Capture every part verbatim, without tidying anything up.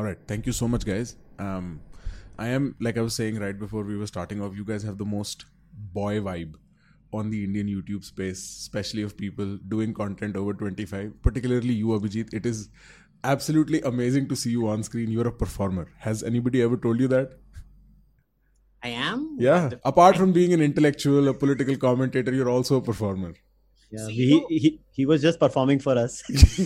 right. Thank you so much, guys. Um, I am, like I was saying right before we were starting off, you guys have the most boy vibe on the Indian YouTube space, especially of people doing content over twenty-five, particularly you, Abhijit. It is absolutely amazing to see you on screen. You're a performer. Has anybody ever told you that? I am? Yeah. Apart from being an intellectual, a political commentator, you're also a performer. Yeah, So, he, you know- he he was just performing for us.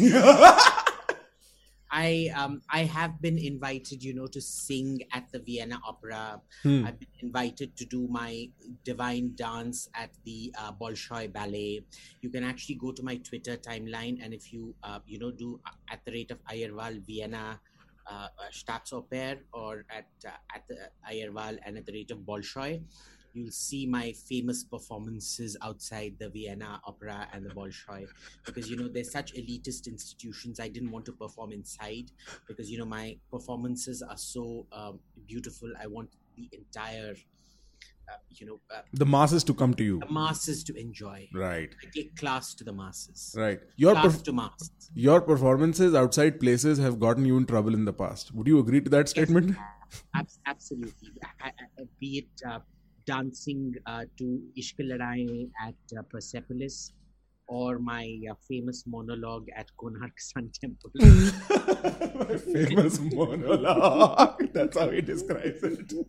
I um I have been invited, you know, to sing at the Vienna Opera. Hmm. I've been invited to do my divine dance at the uh, Bolshoi Ballet. You can actually go to my Twitter timeline, and if you uh, you know do at the rate of Ayerwal Vienna uh, uh, Staatsoper or at uh, at the Ayerwal and at the rate of Bolshoi, you'll see my famous performances outside the Vienna Opera and the Bolshoi, because you know they're such elitist institutions. I didn't want to perform inside because you know my performances are so um, beautiful. I want the entire uh, you know uh, The masses to come to you. the masses to enjoy. Right. I take class to the masses. Right. Your Class perf- to masses. your performances outside places have gotten you in trouble in the past. Would you agree to that statement? Ab- absolutely. I, I, I- be it uh, dancing uh, to Ishq Ladai at uh, Persepolis, or my uh, famous monologue at Konark Sun Temple. My famous monologue. That's how he describes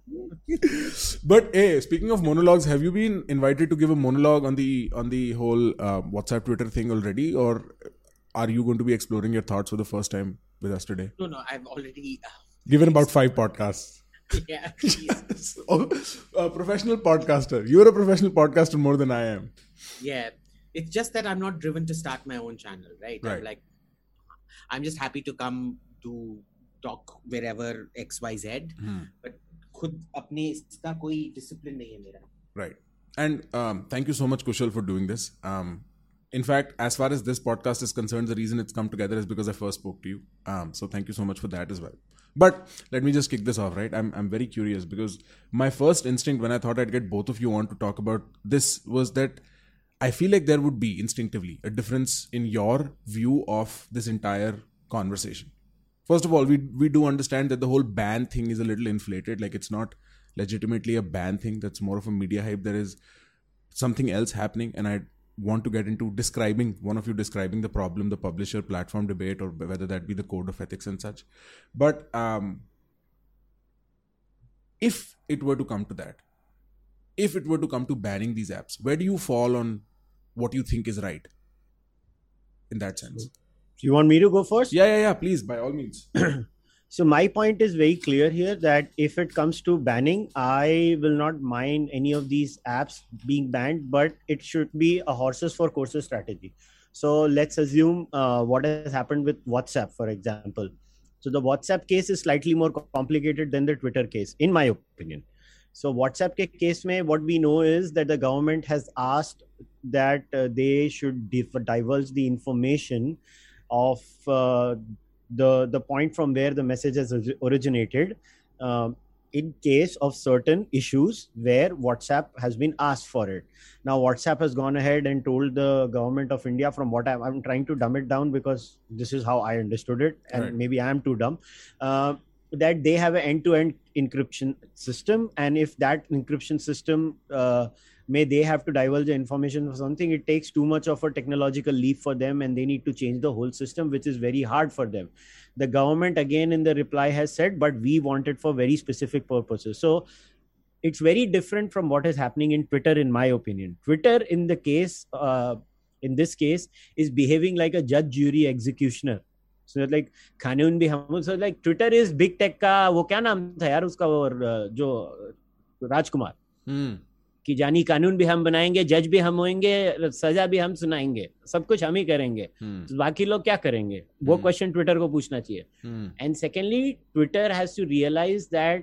it. But hey, speaking of monologues, have you been invited to give a monologue on the on the whole uh, WhatsApp Twitter thing already, or are you going to be exploring your thoughts for the first time with us today? No, no, I've already. Uh, Given about five podcasts. yeah, yes, Oh, a professional podcaster. You're a professional podcaster more than I am. yeah. It's just that I'm not driven to start my own channel, right? Right. I'm like, I'm just happy to come to talk wherever X Y Z, but खुद अपने इसका कोई discipline नहीं है मेरा. Right. And um, thank you so much, Kushal, for doing this. Um, in fact, as far as this podcast is concerned, the reason it's come together is because I first spoke to you. Um, so thank you so much for that as well. But let me just kick this off, right? I'm I'm very curious because my first instinct when I thought I'd get both of you on to talk about this was that I feel like there would be instinctively a difference in your view of this entire conversation. First of all, we we do understand that the whole ban thing is a little inflated. Like it's not legitimately a ban thing. That's more of a media hype. There is something else happening, and I want to get into describing one of you describing the problem, the publisher platform debate, or whether that be the code of ethics and such. But um, if it were to come to that, if it were to come to banning these apps, where do you fall on what you think is right in that sense? You want me to go first? Yeah, yeah, yeah. Please, by all means. So my point is very clear here that if it comes to banning, I will not mind any of these apps being banned, but it should be a horses for courses strategy. So let's assume uh, what has happened with WhatsApp, for example. So the WhatsApp case is slightly more complicated than the Twitter case, in my opinion. So WhatsApp ke case mein, what we know is that the government has asked that uh, they should dif- divulge the information of uh, the the point from where the message has orig- originated um, in case of certain issues where WhatsApp has been asked for it. Now WhatsApp has gone ahead and told the government of India, from what I'm, I'm trying to dumb it down because this is how I understood it, and Right. maybe I am too dumb, uh, that they have an end-to-end encryption system, and if that encryption system uh, may they have to divulge the information or something, it takes too much of a technological leap for them and they need to change the whole system, which is very hard for them. The government again in the reply has said, but we want it for very specific purposes. So it's very different from what is happening in Twitter, in my opinion. Twitter in the case, uh, in this case, is behaving like a judge, jury, executioner. So like कानून भी हम, so like Twitter is big tech का वो क्या नाम था यार उसका, और जो राजकुमार Hmm. कि जानी कानून भी हम बनाएंगे, जज भी हम होंगे, सजा भी हम सुनाएंगे, सब कुछ हम ही करेंगे, Hmm. तो बाकी लोग क्या करेंगे, वो Hmm. क्वेश्चन ट्विटर को पूछना चाहिए. Hmm. And secondly, Twitter has to realize that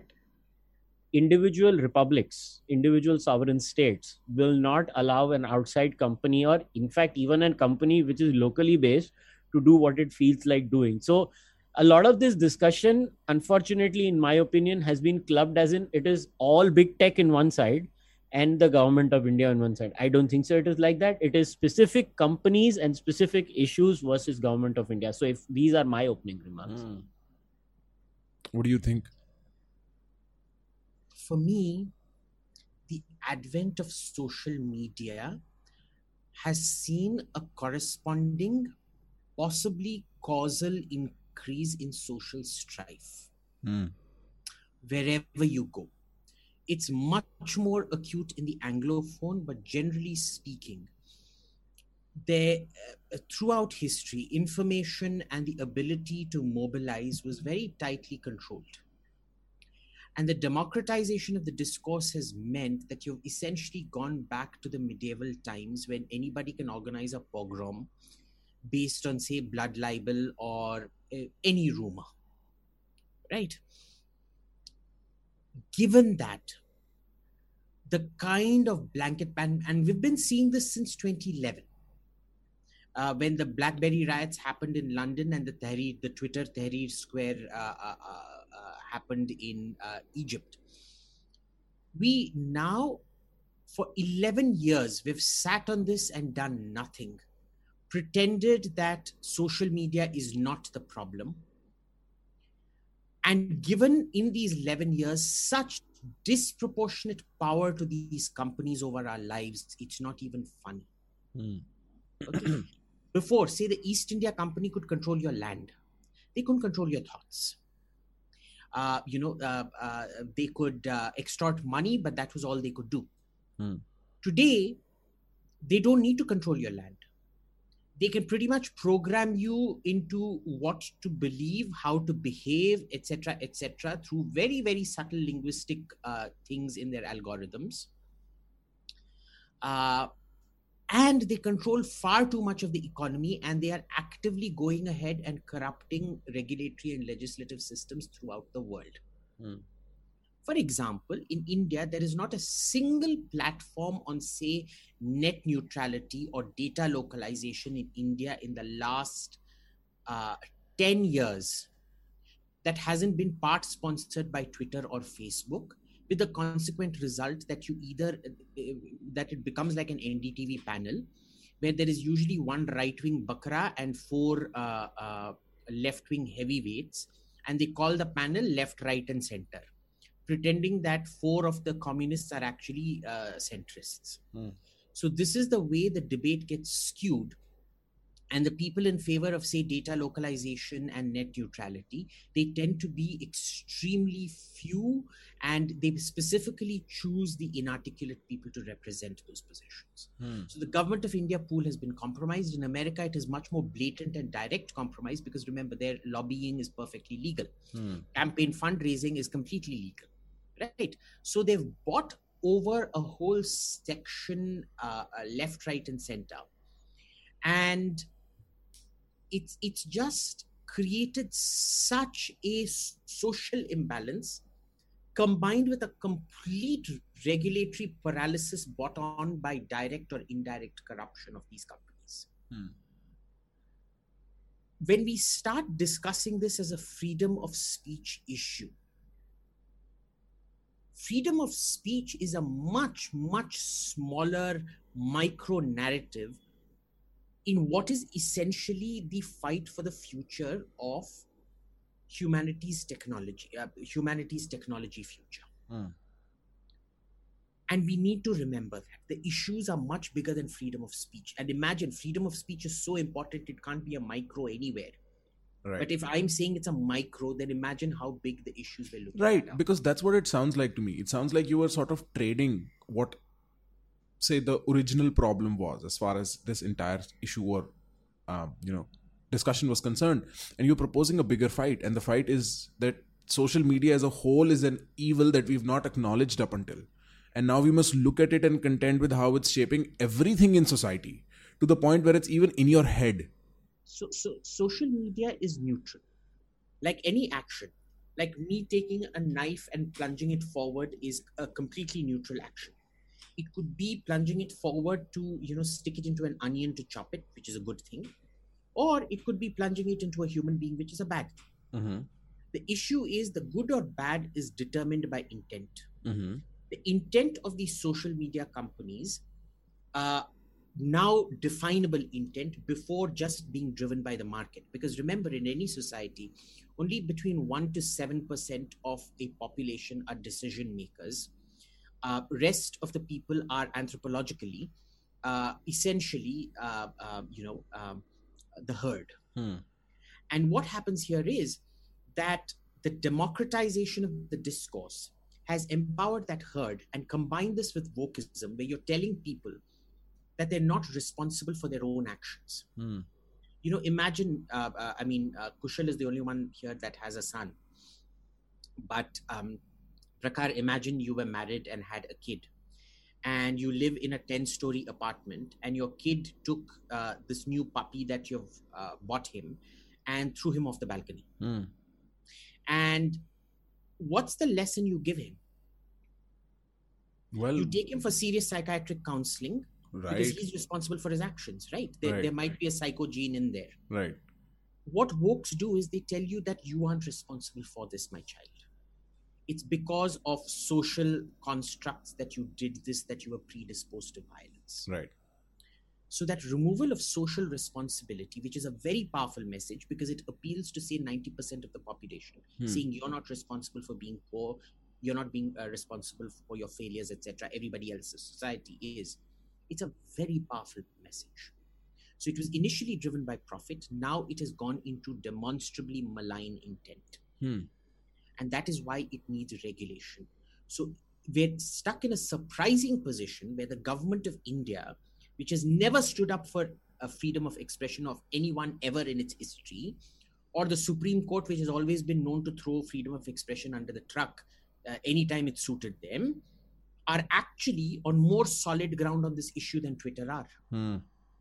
individual republics, individual sovereign states will not allow an outside company, or in fact even a company which is locally based, to do what it feels like doing. So a lot of this discussion, unfortunately, in my opinion, has been clubbed as in it is all big tech in one side and the government of India on one side. I don't think so. It is like that. It is specific companies and specific issues versus government of India. So if these are my opening remarks. Hmm. What do you think? For me, the advent of social media has seen a corresponding, possibly causal increase in social strife Hmm. wherever you go. It's much more acute in the Anglophone, but generally speaking, there uh, throughout history, information and the ability to mobilize was very tightly controlled. And the democratization of the discourse has meant that you've essentially gone back to the medieval times when anybody can organize a pogrom based on, say, blood libel or uh, any rumor, right? Given that, the kind of blanket ban, and we've been seeing this since twenty eleven, uh, when the BlackBerry riots happened in London and the Tahrir, the Twitter Tahrir Square uh, uh, uh, uh, happened in uh, Egypt. We now, for eleven years, we've sat on this and done nothing, pretended that social media is not the problem. And given in these eleven years such disproportionate power to these companies over our lives, it's not even funny. Hmm. Okay? Before, say, the East India Company could control your land, they couldn't control your thoughts. Uh, you know, uh, uh, they could uh, extort money, but that was all they could do. Hmm. Today, they don't need to control your land. They can pretty much program you into what to believe, how to behave, et cetera, et cetera, through very, very subtle linguistic uh, things in their algorithms. Uh, and they control far too much of the economy, and they are actively going ahead and corrupting regulatory and legislative systems throughout the world. Hmm. For example, in India, there is not a single platform on, say, net neutrality or data localization in India in the last uh, ten years that hasn't been part sponsored by Twitter or Facebook, with the consequent result that you either, uh, that it becomes like an N D T V panel, where there is usually one right-wing bakra and four uh, uh, left-wing heavyweights, and they call the panel left, right, and center, pretending that four of the communists are actually uh, centrists. Hmm. So this is the way the debate gets skewed. And the people in favor of, say, data localization and net neutrality, they tend to be extremely few, and they specifically choose the inarticulate people to represent those positions. Hmm. So the government of India pool has been compromised. In America, it is much more blatant and direct compromise, because remember, their lobbying is perfectly legal. Hmm. Campaign fundraising is completely legal, right? So they've bought over a whole section, uh, left, right, and center. And it's it's just created such a social imbalance, combined with a complete regulatory paralysis brought on by direct or indirect corruption of these companies. Hmm. When we start discussing this as a freedom of speech issue, freedom of speech is a much, much smaller micro narrative in what is essentially the fight for the future of humanity's technology, uh, humanity's technology future. Hmm. And we need to remember that the issues are much bigger than freedom of speech. And imagine, freedom of speech is so important, it can't be a micro anywhere. Right. But if I'm saying it's a micro, then imagine how big the issues we're looking Right, at. are. because that's what it sounds like to me. It sounds like you were sort of trading what, say, the original problem was as far as this entire issue or, um, you know, discussion was concerned, and you're proposing a bigger fight. And the fight is that social media as a whole is an evil that we've not acknowledged up until. And now we must look at it and contend with how it's shaping everything in society to the point where it's even in your head. So, so social media is neutral. Like any action, like me taking a knife and plunging it forward is a completely neutral action. It could be plunging it forward to, you know, stick it into an onion to chop it, which is a good thing. Or it could be plunging it into a human being, which is a bad thing. Mm-hmm. The issue is the good or bad is determined by intent. Mm-hmm. The intent of these social media companies, uh, now definable intent before just being driven by the market. Because remember, in any society, only between one to seven percent of a population are decision makers. Uh, rest of the people are anthropologically, uh, essentially, uh, uh, you know, um, the herd. Hmm. And what happens here is that the democratization of the discourse has empowered that herd, and combined this with wokeism, where you're telling people that they're not responsible for their own actions. Hmm. You know, imagine, uh, uh, I mean, uh, Kushal is the only one here that has a son. But um, Prakar, imagine you were married and had a kid, and you live in a ten-story apartment, and your kid took uh, this new puppy that you've uh, bought him and threw him off the balcony. Hmm. And what's the lesson you give him? Well, You take him for serious psychiatric counseling, right, because he's responsible for his actions, right? There, Right. there might be a psycho gene in there. right. What wokes do is they tell you that you aren't responsible for this, my child. It's because of social constructs that you did this, that you were predisposed to violence. Right. So that removal of social responsibility, which is a very powerful message, because it appeals to, say, ninety percent of the population, Hmm. saying you're not responsible for being poor, you're not being uh, responsible for your failures, et cetera. Everybody else in society is. It's a very powerful message. So it was initially driven by profit. Now it has gone into demonstrably malign intent. Hmm. And that is why it needs regulation. So we're stuck in a surprising position where the government of India, which has never stood up for a freedom of expression of anyone ever in its history, or the Supreme Court, which has always been known to throw freedom of expression under the truck uh, anytime it suited them, are actually on more solid ground on this issue than Twitter are. Hmm.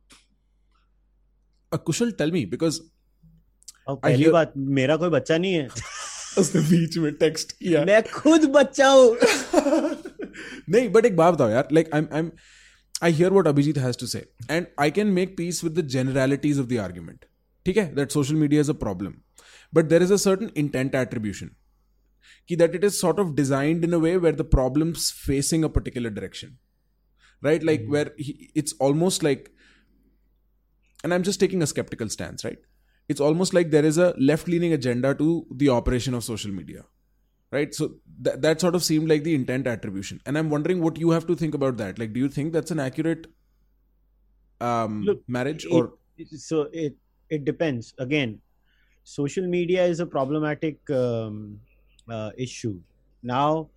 Uh, Kushal, tell me, because और I पहली hear- बात, मेरा कोई बच्चा नहीं है. उसने बीच में टेक्स्ट किया. मैं खुद बच्चा हूँ. नहीं, but एक बात बताओ यार, like I'm I'm I hear what Abhijit has to say, and I can make peace with the generalities of the argument. ठीक है, that social media is a problem, but there is a certain intent attribution, कि that it is sort of designed in a way where the problem's facing a particular direction, right? Like Mhm. where he, it's almost like, and I'm just taking a skeptical stance, right? It's almost like there is a left-leaning agenda to the operation of social media, right? So th- that sort of seemed like the intent attribution, and I'm wondering what you have to think about that. Like, do you think that's an accurate um, Look, marriage, it- or So it it depends. Again, social media is a problematic um, uh, issue. Now,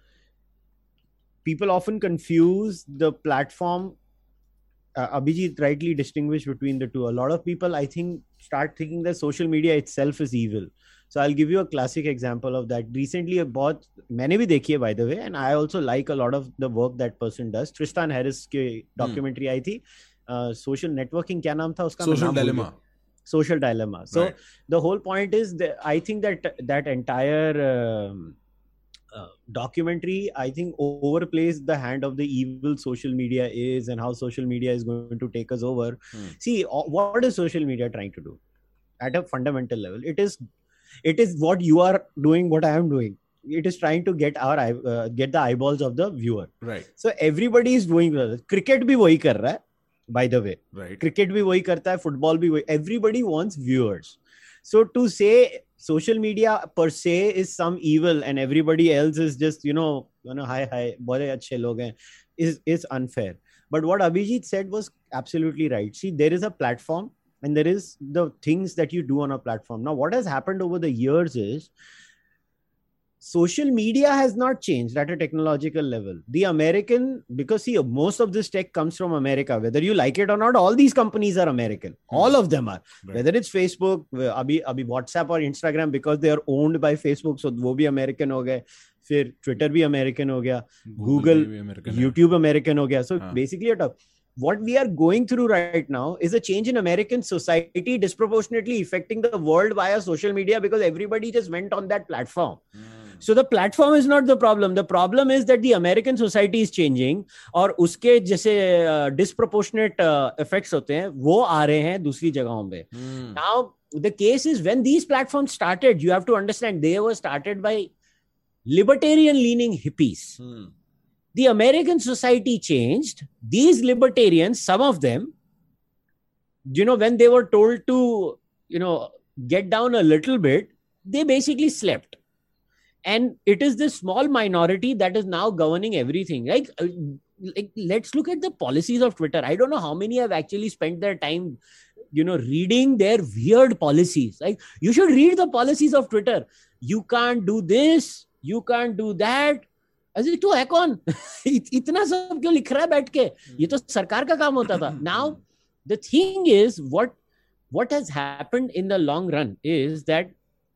people often confuse the platform. Uh, Abhijit rightly distinguished between the two. A lot of people, I think, start thinking that social media itself is evil. So I'll give you a classic example of that. Recently, I bought, मैंने भी देखी है, by the way, and I also like a lot of the work that person does. Tristan Harris की documentary आई थी. Uh, social networking, क्या नाम था उसका? मैं social नाम भूल dilemma? गया. Social dilemma. So Right. the whole point is that I think that that entire um, uh, documentary, I think, overplays the hand of the evil social media is and how social media is going to take us over. Hmm. See, uh, what is social media trying to do at a fundamental level? It is, it is what you are doing, what I am doing. It is trying to get our eye- uh, get the eyeballs of the viewer. Right, So everybody is doing that. Cricket भी वही कर रहा है, by the way. right. Cricket भी वही करता है, football भी वही. Everybody wants viewers. So to say social media per se is some evil and everybody else is just, you know, you know, hi hi, बड़े अच्छे लोग हैं, is is unfair. But what Abhijit said was absolutely right. See, there is a platform and there is the things that you do on a platform. Now, what has happened over the years is social media has not changed at a technological level. The American, because see, most of this tech comes from America, whether you like it or not, all these companies are American. All of them are. Right. Whether it's Facebook, abhi, abhi WhatsApp or Instagram, because they are owned by Facebook, so वो भी American हो गए. फिर Twitter भी American हो गया. Google, भी American है. YouTube American हो गया. So हाँ. basically, at a, what we are going through right now is a change in American society disproportionately affecting the world via social media because everybody just went on that platform. Hmm. So the platform is not the problem. The problem is that the American society is changing और उसके जैसे uh, disproportionate uh, effects होते हैं वो आ रहे हैं दूसरी जगहों पे. Hmm. Now the case is when these platforms started, you have to understand they were started by libertarian leaning hippies. Hmm. The American society changed. These libertarians, some of them, you know, when they were told to, you know, get down a little bit, they basically slept. And it is this small minority that is now governing everything. Like, uh, like, let's look at the policies of Twitter. I don't know how many have actually spent their time, you know, reading their weird policies. Like, you should read the policies of Twitter. You can't do this. You can't do that. अरे तू है कौन? इतना सब क्यों लिख रहा है बैठ के? ये तो सरकार का काम होता था. Now, the thing is, what what has happened in the long run is that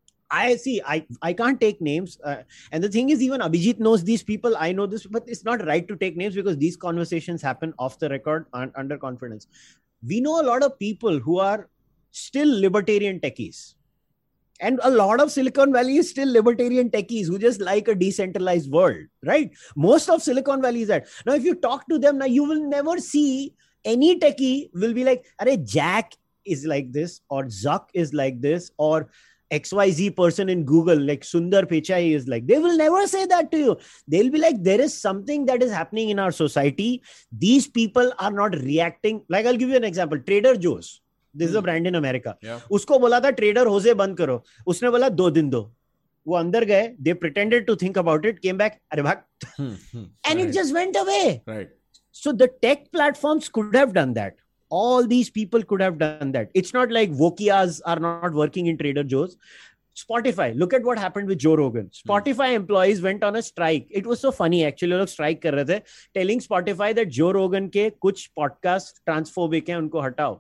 I see, I, I can't take names. Uh, and the thing is, even Abhijit knows these people. I know this, but it's not right to take names because these conversations happen off the record and under confidence. We know a lot of people who are still libertarian techies. And a lot of Silicon Valley is still libertarian techies who just like a decentralized world, right? Most of Silicon Valley is that. Now, if you talk to them, now you will never see any techie will be like, Arey, Jack is like this, or Zuck is like this, or X Y Z person in Google, like Sundar Pichai is like, they will never say that to you. They'll be like, there is something that is happening in our society. These people are not reacting. Like, I'll give you an example. Trader Joe's. This hmm. is a brand in America. Yeah. Usko bola tha Trader Jose band karo. Usne bola do din do. वो अंदर गए, they pretended to think about it, came back, अरे भाग, hmm, hmm, and right. it just went away. Right. So the tech platforms could have done that. All these people could have done that. It's not like Vokias are not working in Trader Joe's. Spotify, look at what happened with Joe Rogan. Spotify hmm. employees went on a strike. It was so funny actually. लोग strike कर रहे थे, telling Spotify that Joe Rogan के कुछ podcast transphobic हैं, उनको हटाओ.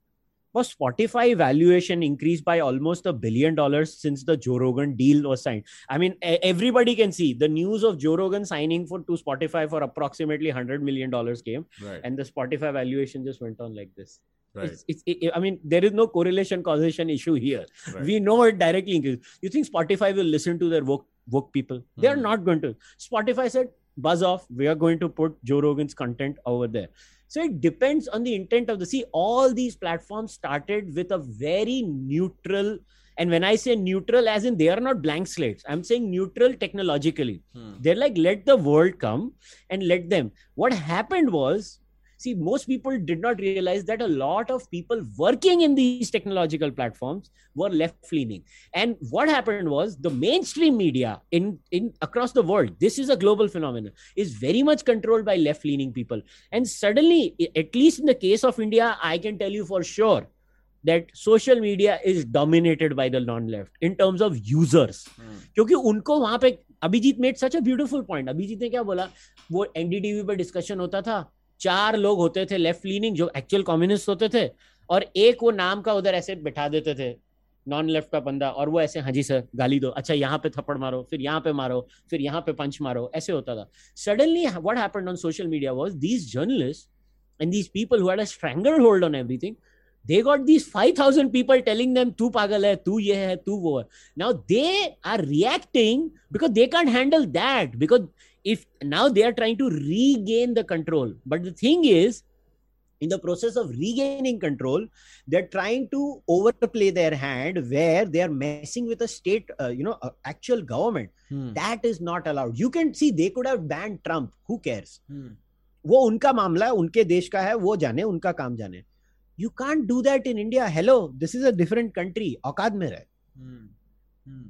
But Spotify valuation increased by almost a billion dollars since the Joe Rogan deal was signed. I mean, everybody can see the news of Joe Rogan signing for to Spotify for approximately one hundred million dollars came. Right. And the Spotify valuation just went on like this. Right. It's, it's, it, I mean, there is no correlation causation issue here. Right. We know it directly increases. You think Spotify will listen to their woke, woke people? Mm. They are not going to. Spotify said, buzz off. We are going to put Joe Rogan's content over there. So it depends on the intent of the, see, all these platforms started with a very neutral, and when I say neutral, as in they are not blank slates, I'm saying neutral technologically. Hmm. They're like, let the world come and let them. What happened was, see, most people did not realize that a lot of people working in these technological platforms were left-leaning. And what happened was the mainstream media in, in across the world, this is a global phenomenon, is very much controlled by left-leaning people. And suddenly, at least in the case of India, I can tell you for sure that social media is dominated by the non-left in terms of users. Because unko wahan pe, Abhijit made such a beautiful point. Abhijit ne kya bola? वो N D T V पे discussion होता था. चार लोग होते थे left leaning जो actual communist होते थे, और एक वो नाम का उधर ऐसे बैठा देते थे नॉन लेफ्ट का बंदा, और वो ऐसे हाँ जी सर गाली दो, अच्छा यहाँ पे थप्पड़ मारो, फिर यहाँ पे मारो, फिर यहाँ पे पंच मारो, ऐसे होता था. Suddenly what happened on social media was these journalist and these people who had a stranglehold on everything, they got these five thousand people telling them तू पागल है, तू ये है, तू वो है. Now they are reacting because they can't handle that, because if now they are trying to regain the control. But the thing is, in the process of regaining control, they're trying to overplay their hand where they are messing with a state, uh, you know, uh, actual government. Hmm. That is not allowed. You can see they could have banned Trump. Who cares? Hmm. वो उनका मामला है, उनके देश का है, वो जाने, उनका काम जाने. You can't do that in India. Hello, this is a different country. औकात में रहे. Hmm. Hmm.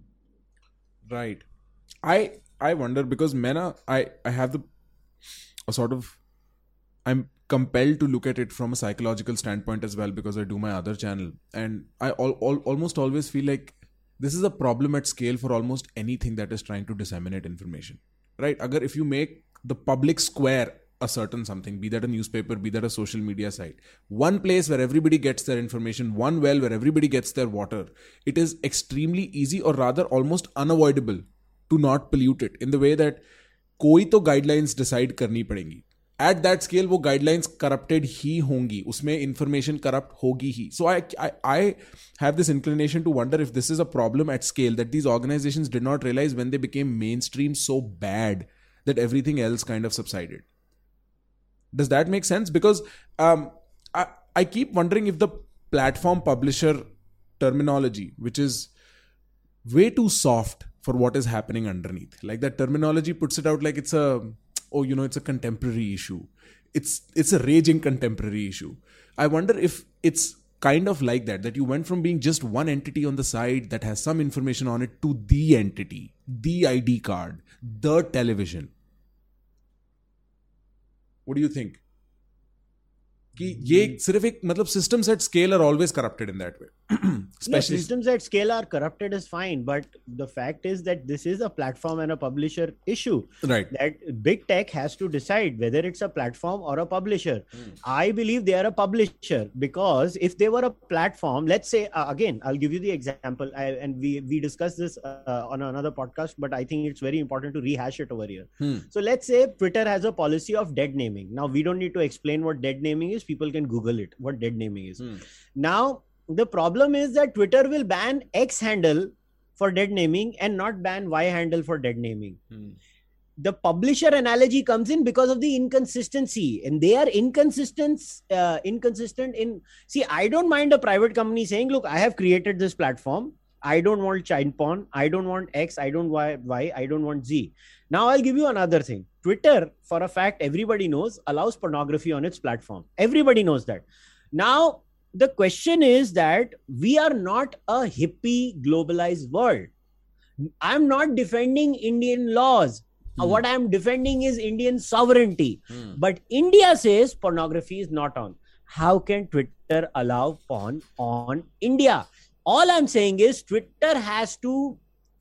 Right. I I wonder because मैं ना I I have the a sort of I'm compelled to look at it from a psychological standpoint as well because I do my other channel, and I all, all, almost always feel like this is a problem at scale for almost anything that is trying to disseminate information. Right? Agar if you make the public square a certain something, be that a newspaper, be that a social media site, one place where everybody gets their information, one well where everybody gets their water, it is extremely easy, or rather almost unavoidable, to not pollute it in the way that कोई तो guidelines decide करनी पड़ेंगी. At that scale, वो guidelines corrupted ही होंगी, उसमें information corrupt होगी ही. So I, I, I have this inclination to wonder if this is a problem at scale that these organizations did not realize when they became mainstream so bad that everything else kind of subsided. Does that make sense? Because um, I, I keep wondering if the platform publisher terminology, which is way too soft for what is happening underneath, like that terminology puts it out like it's a, oh, you know, it's a contemporary issue. It's it's a raging contemporary issue. I wonder if it's kind of like that, that you went from being just one entity on the side that has some information on it to the entity, the I D card, the television. What do you think? कि ये सिर्फ एक मतलब systems at scale are always corrupted in that way. Especially yeah, systems at scale are corrupted is fine, but the fact is that this is a platform and a publisher issue. Right. That big tech has to decide whether it's a platform or a publisher. Mm. I believe they are a publisher, because if they were a platform, let's say uh, again, I'll give you the example, I, and we we discussed this uh, on another podcast, but I think it's very important to rehash it over here. Hmm. So let's say Twitter has a policy of dead naming. Now we don't need to explain what dead naming is. People can Google it, what dead naming is. Hmm. Now, the problem is that Twitter will ban X handle for dead naming and not ban Y handle for dead naming. Hmm. The publisher analogy comes in because of the inconsistency, and they are inconsistent, uh, inconsistent in, see, I don't mind a private company saying, look, I have created this platform. I don't want child porn. I don't want X. I don't want Y. I don't want Z. Now I'll give you another thing. Twitter, for a fact, everybody knows, allows pornography on its platform. Everybody knows that. Now, the question is that we are not a hippie globalized world. I'm not defending Indian laws. Mm. What I'm defending is Indian sovereignty. Mm. But India says pornography is not on. How can Twitter allow porn on India? All I'm saying is Twitter has to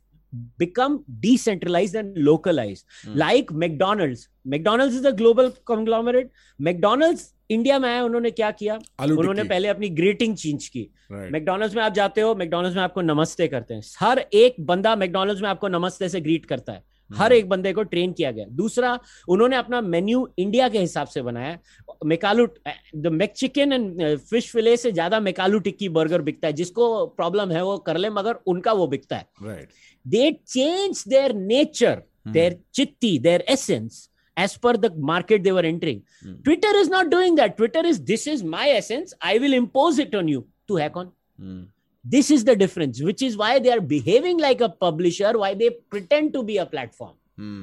become decentralized and localized. Mm. Like McDonald's. McDonald's is a global conglomerate. McDonald's India में आया, उन्होंने क्या किया? उन्होंने पहले अपनी greeting change की. McDonald's में आप जाते हो, मैकडॉनल्ड्स में आपको नमस्ते करते हैं. हर एक बंदा मैकडॉनल्ड्स में आपको नमस्ते से ग्रीट करता है. हर एक बंदे को ट्रेन किया गया. दूसरा, उन्होंने अपना मेन्यू इंडिया के हिसाब से बनाया. McAloo the McChicken and fish fillet से ज्यादा मेकालू टिक्की बर्गर बिकता है. जिसको प्रॉब्लम है वो कर ले, मगर उनका वो बिकता है. They change their nature, their चित्ती, their essence as per the market they were entering. Hmm. Twitter is not doing that. Twitter is, this is my essence. I will impose it on you to hack on. Hmm. This is the difference, which is why they are behaving like a publisher, why they pretend to be a platform. Hmm.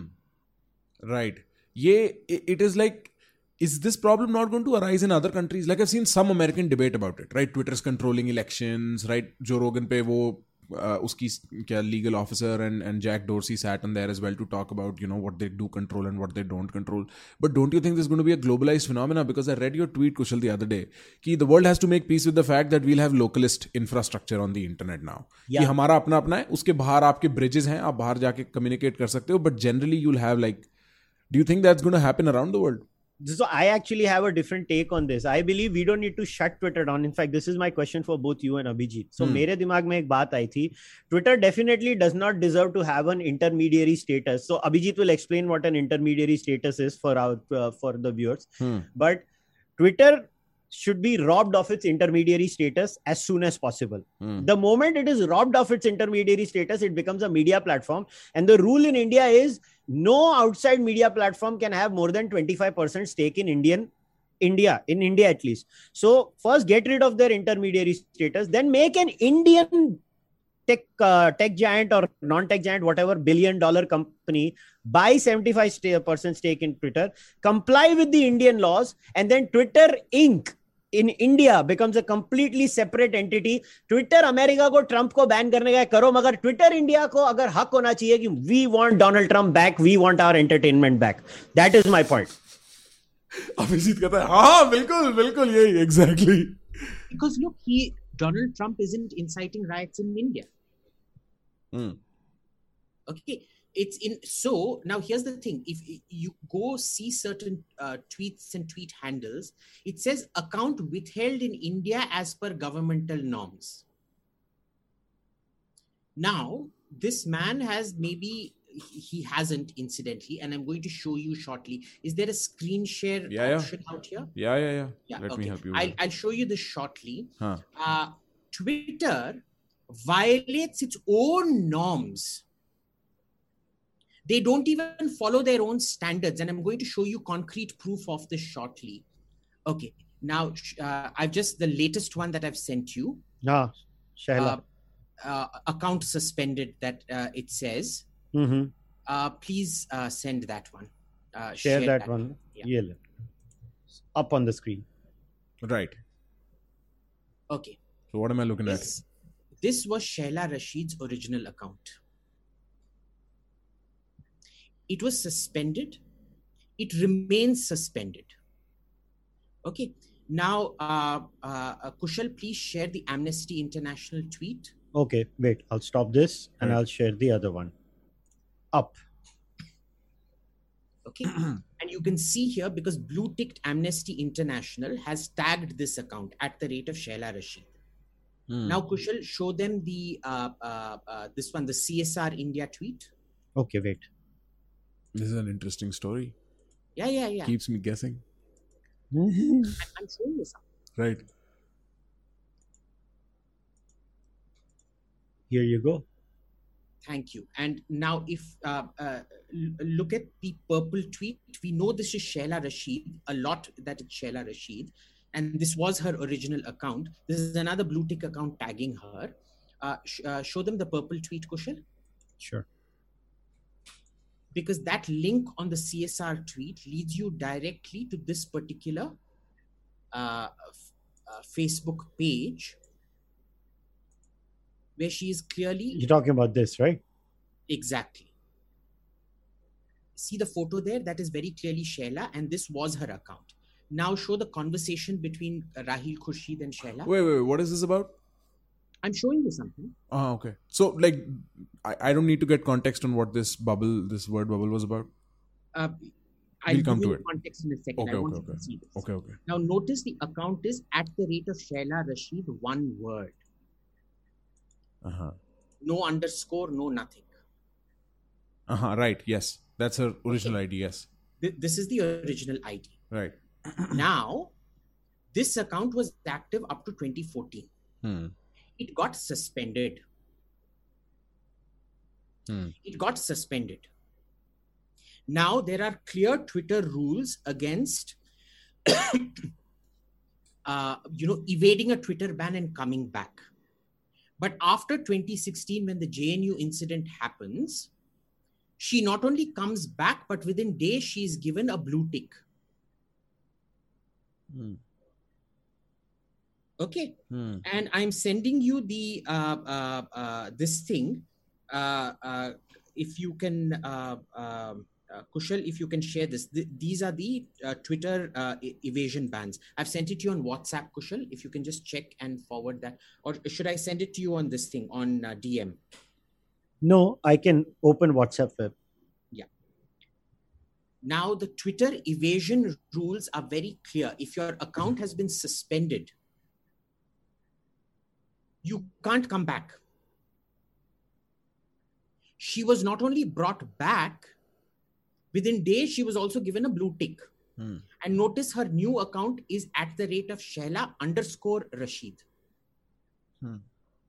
Right. Yeah, it is like, is this problem not going to arise in other countries? Like I've seen some American debate about it, right? Twitter's controlling elections, right? Joe Rogan pe wo Uh, uski kya legal officer and and Jack Dorsey sat on there as well to talk about, you know, what they do control and what they don't control. But don't you think this is going to be a globalized phenomena? Because I read your tweet, Kushal, the other day, ki the world has to make peace with the fact that we'll have localist infrastructure on the internet now. Yeah. कि हमारा अपना अपना है, उसके बाहर आपके bridges हैं, आप बाहर जाके communicate कर सकते हो. But generally you'll have like, do you think that's going to happen around the world? So I actually have a different take on this. I believe we don't need to shut Twitter down. In fact, this is my question for both you and Abhijit. So hmm. मेरे दिमाग में एक बात आई थी. Twitter definitely does not deserve to have an intermediary status. So Abhijit will explain what an intermediary status is for our uh, for the viewers. Hmm. But Twitter should be robbed of its intermediary status as soon as possible. Hmm. The moment it is robbed of its intermediary status, it becomes a media platform. And the rule in India is no outside media platform can have more than twenty-five percent stake in Indian India, in India at least. So first get rid of their intermediary status, then make an Indian tech uh, tech giant or non-tech giant, whatever, billion dollar company, buy seventy-five percent stake in Twitter, comply with the Indian laws, and then Twitter Incorporated in India becomes a completely separate entity. Twitter America को Trump को ban करने का करो, मगर Twitter India को अगर हक होना चाहिए कि we want Donald Trump back, we want our entertainment back. That is my point. Abhijit कहता है हाँ बिल्कुल बिल्कुल यही exactly. Because look, he Donald Trump isn't inciting riots in India. Hmm. Okay. It's in, so now here's the thing. If you go see certain uh, tweets and tweet handles, it says account withheld in India as per governmental norms. Now, this man has maybe, he hasn't incidentally, and I'm going to show you shortly. Is there a screen share yeah, option yeah. out here? Yeah, yeah, yeah. yeah Let okay. me help you. I'll, I'll show you this shortly. Huh. Uh, Twitter violates its own norms. They don't even follow their own standards. And I'm going to show you concrete proof of this shortly. Okay. Now, uh, I've just, the latest one that I've sent you. Ah, uh, uh, account suspended that uh, it says. Mm-hmm. Uh, please uh, send that one. Uh, share, share that, that one. Yeah. Up on the screen. Right. Okay. So what am I looking This, this was Shaila Rashid's original account. It was suspended. It remains suspended. Okay. Now, uh, uh, uh, Kushal, please share the Amnesty International tweet. Okay, wait. I'll stop this and Right. I'll share the other one. Up. Okay. And you can see here, because blue ticked Amnesty International has tagged this account at the rate of Shaila Rashid. at? Hmm. Now, Kushal, show them the uh, uh, uh, this one, the C S R India tweet. Okay, wait. This is an interesting story. Yeah, yeah, yeah. Keeps me guessing. I'm, I'm showing you something. Right. Here you go. Thank you. And now, if uh, uh, l- look at the purple tweet, we know this is Shaila Rashid, a lot that it's Shaila Rashid, and this was her original account. This is another blue tick account tagging her. Uh, sh- uh, show them the purple tweet, Kushal, Sure. because that link on the C S R tweet leads you directly to this particular uh, f- uh, Facebook page, where she is clearly You're talking about this, right? exactly. See the photo there? That is very clearly Shaila, and this was her account. Now show the conversation between Rahil Khurshid and Shaila. Wait, wait, wait. What is this about? I'm showing you something. Ah, okay. So, like, I, I don't need to get context on what this bubble, this word bubble was about. Uh, I'll We'll come give to you it. context in a second. Okay, I want okay, you okay. to see this. Okay, okay. Now notice the account is at the rate of Shaila Rashid, one word. Uh-huh. No underscore, no nothing. Uh-huh. Right. Yes. That's her original I D. Yes. Th- This is the original I D. Right. Now, this account was active up to twenty fourteen. Hmm. It got suspended. Hmm. It got suspended. Now there are clear Twitter rules against, uh, you know, evading a Twitter ban and coming back. But after twenty sixteen, when the J N U incident happens, she not only comes back, but within days she is given a blue tick. Hmm. Okay. Hmm. And I'm sending you the uh, uh, uh, this thing. Uh, uh, if you can, uh, um, uh, Kushal, if you can share this. Th- these are the uh, Twitter uh, e- evasion bans. I've sent it to you on WhatsApp, Kushal. If you can just check and forward that, or should I send it to you on this thing on uh, D M? No, I can open WhatsApp web. Now the Twitter evasion rules are very clear. If your account has been suspended, you can't come back. She was not only brought back, within days she was also given a blue tick. Hmm. And notice her new account is at the rate of Shaila underscore Rashid. Hmm.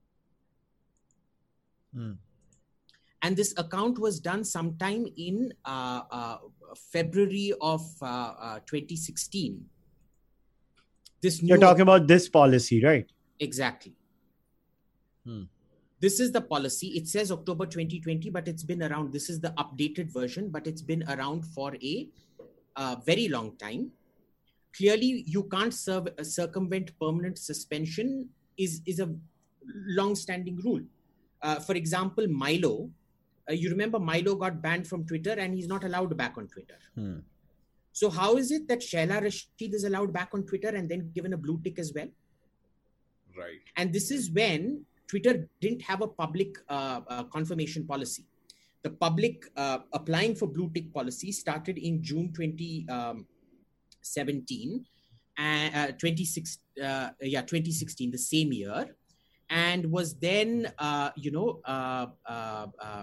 Hmm. And this account was done sometime in uh, uh, February of uh, uh, twenty sixteen. This new You're talking about this policy, right? exactly. Hmm. This is the policy. It says October twenty twenty, but it's been around. This is the updated version, but it's been around for a uh, very long time. Clearly, you can't serve, uh, circumvent permanent suspension is, is a long-standing rule. Uh, for example, Milo, uh, you remember Milo got banned from Twitter and he's not allowed back on Twitter. Hmm. So how is it that Shaila Rashid is allowed back on Twitter and then given a blue tick as well? Right. And this is when Twitter didn't have a public uh, uh, confirmation policy. The public uh, applying for blue tick policy started in June twenty seventeen, and uh, twenty-six, uh, yeah, twenty sixteen, the same year, and was then, uh, you know, uh, uh, uh,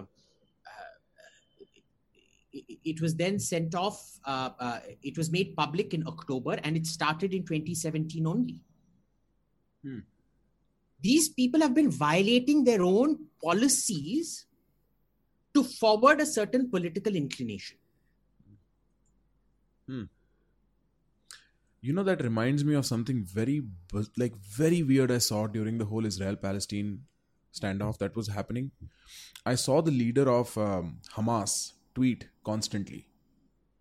it, it was then sent off. Uh, uh, it was made public in October, and it started in twenty seventeen only. Hmm. These people have been violating their own policies to forward a certain political inclination. Hmm. You know, that reminds me of something very, buz- like, very weird I saw during the whole Israel-Palestine standoff that was happening. I saw the leader of um, Hamas tweet constantly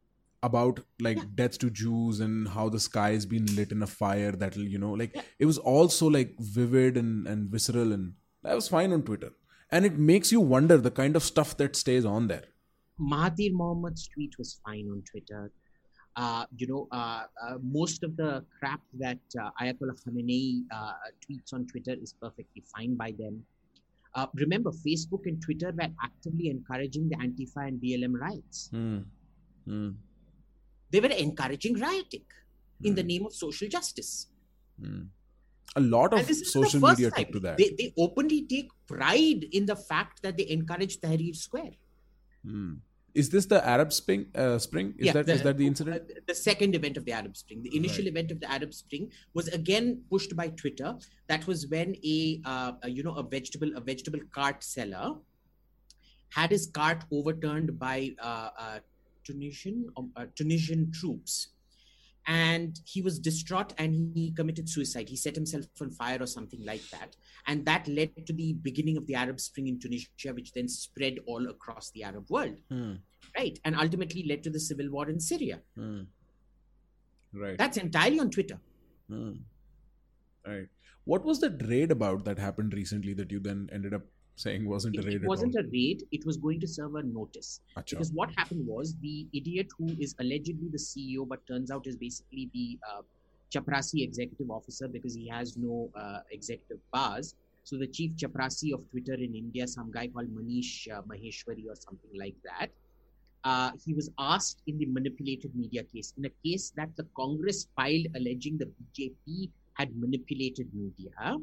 about like Yeah. deaths to Jews and how the sky has been lit in a fire that'll, you know, like it was all so like vivid and, and visceral, and that was fine on Twitter. And it makes you wonder the kind of stuff that stays on there. Mahathir Mohamad's tweet was fine on Twitter. Uh, you know, uh, uh, most of the crap that uh, Ayatollah Khamenei uh, tweets on Twitter is perfectly fine by them. Uh, remember, Facebook and Twitter were actively encouraging the Antifa and B L M riots. Mm. Mm. They were encouraging rioting in the name of social justice. Mm. A lot of And this is social the first media time. took to that. They, they openly take pride in the fact that they encourage Tahrir Square. Mm. Is this the Arab Spring? Uh, spring? Is that is that the incident? Uh, the second event of the Arab Spring. The initial Right. event of the Arab Spring was again pushed by Twitter. That was when a, uh, a you know a vegetable a vegetable cart seller had his cart overturned by uh, uh, Tunisian um, uh, Tunisian troops, and he was distraught and he committed suicide. He set himself on fire or something like that, and that led to the beginning of the Arab Spring in Tunisia, which then spread all across the Arab world. Mm. Right, and ultimately led to the civil war in Syria. Mm. Right. That's entirely on Twitter. Mm. Right. What was the raid about that happened recently that you then ended up saying wasn't a It, raid it at wasn't all? a raid, it was going to serve a notice. Acha. Because what happened was the idiot who is allegedly the C E O but turns out is basically the uh, Chaprasi executive officer because he has no uh, executive powers. So the chief Chaprasi of Twitter in India, some guy called Manish uh, Maheshwari or something like that, uh, he was asked in the manipulated media case, in a case that the Congress filed alleging the B J P had manipulated media.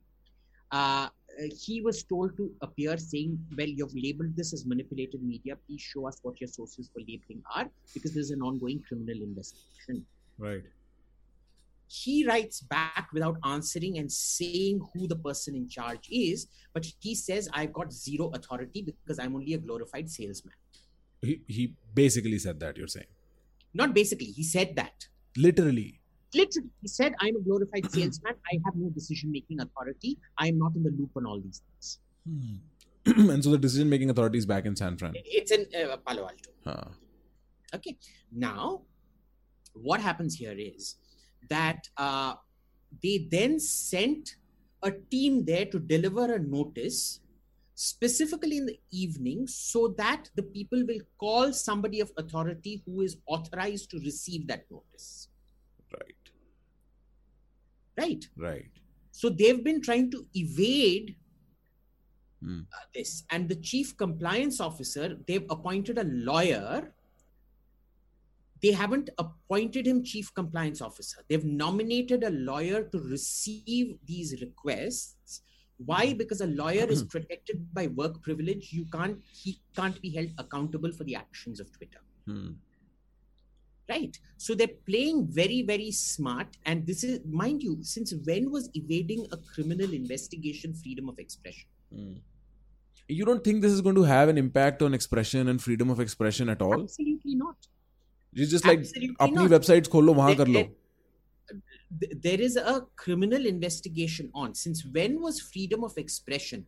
Uh, he was told to appear saying, well, you've labeled this as manipulated media. Please show us what your sources for labeling are, because there's an ongoing criminal investigation. Right. He writes back without answering and saying who the person in charge is, but he says, I've got zero authority because I'm only a glorified salesman. He, he basically said that, you're saying. Not basically, he said that. Literally. Literally, he said, I'm a glorified salesman. I have no decision-making authority. I'm not in the loop on all these things. Hmm. And so the decision-making authority is back in San Fran. It's in uh, Palo Alto. Huh. Okay. Now, what happens here is that uh, they then sent a team there to deliver a notice specifically in the evening so that the people will call somebody of authority who is authorized to receive that notice. Right. Right. Right. So they've been trying to evade Hmm. uh, this. And the chief compliance officer, they've appointed a lawyer. They haven't appointed him chief compliance officer. They've nominated a lawyer to receive these requests. Why? Because a lawyer is protected by work privilege. You can't, he can't be held accountable for the actions of Twitter. Hmm. Right. So they're playing very, very smart. And this is, mind you, since when was evading a criminal investigation freedom of expression? Hmm. You don't think this is going to have an impact on expression and freedom of expression at all? Absolutely not. It's just like, Absolutely apni not. websites kholo, wahan There- kar lo. there- There is a criminal investigation on. Since when was freedom of expression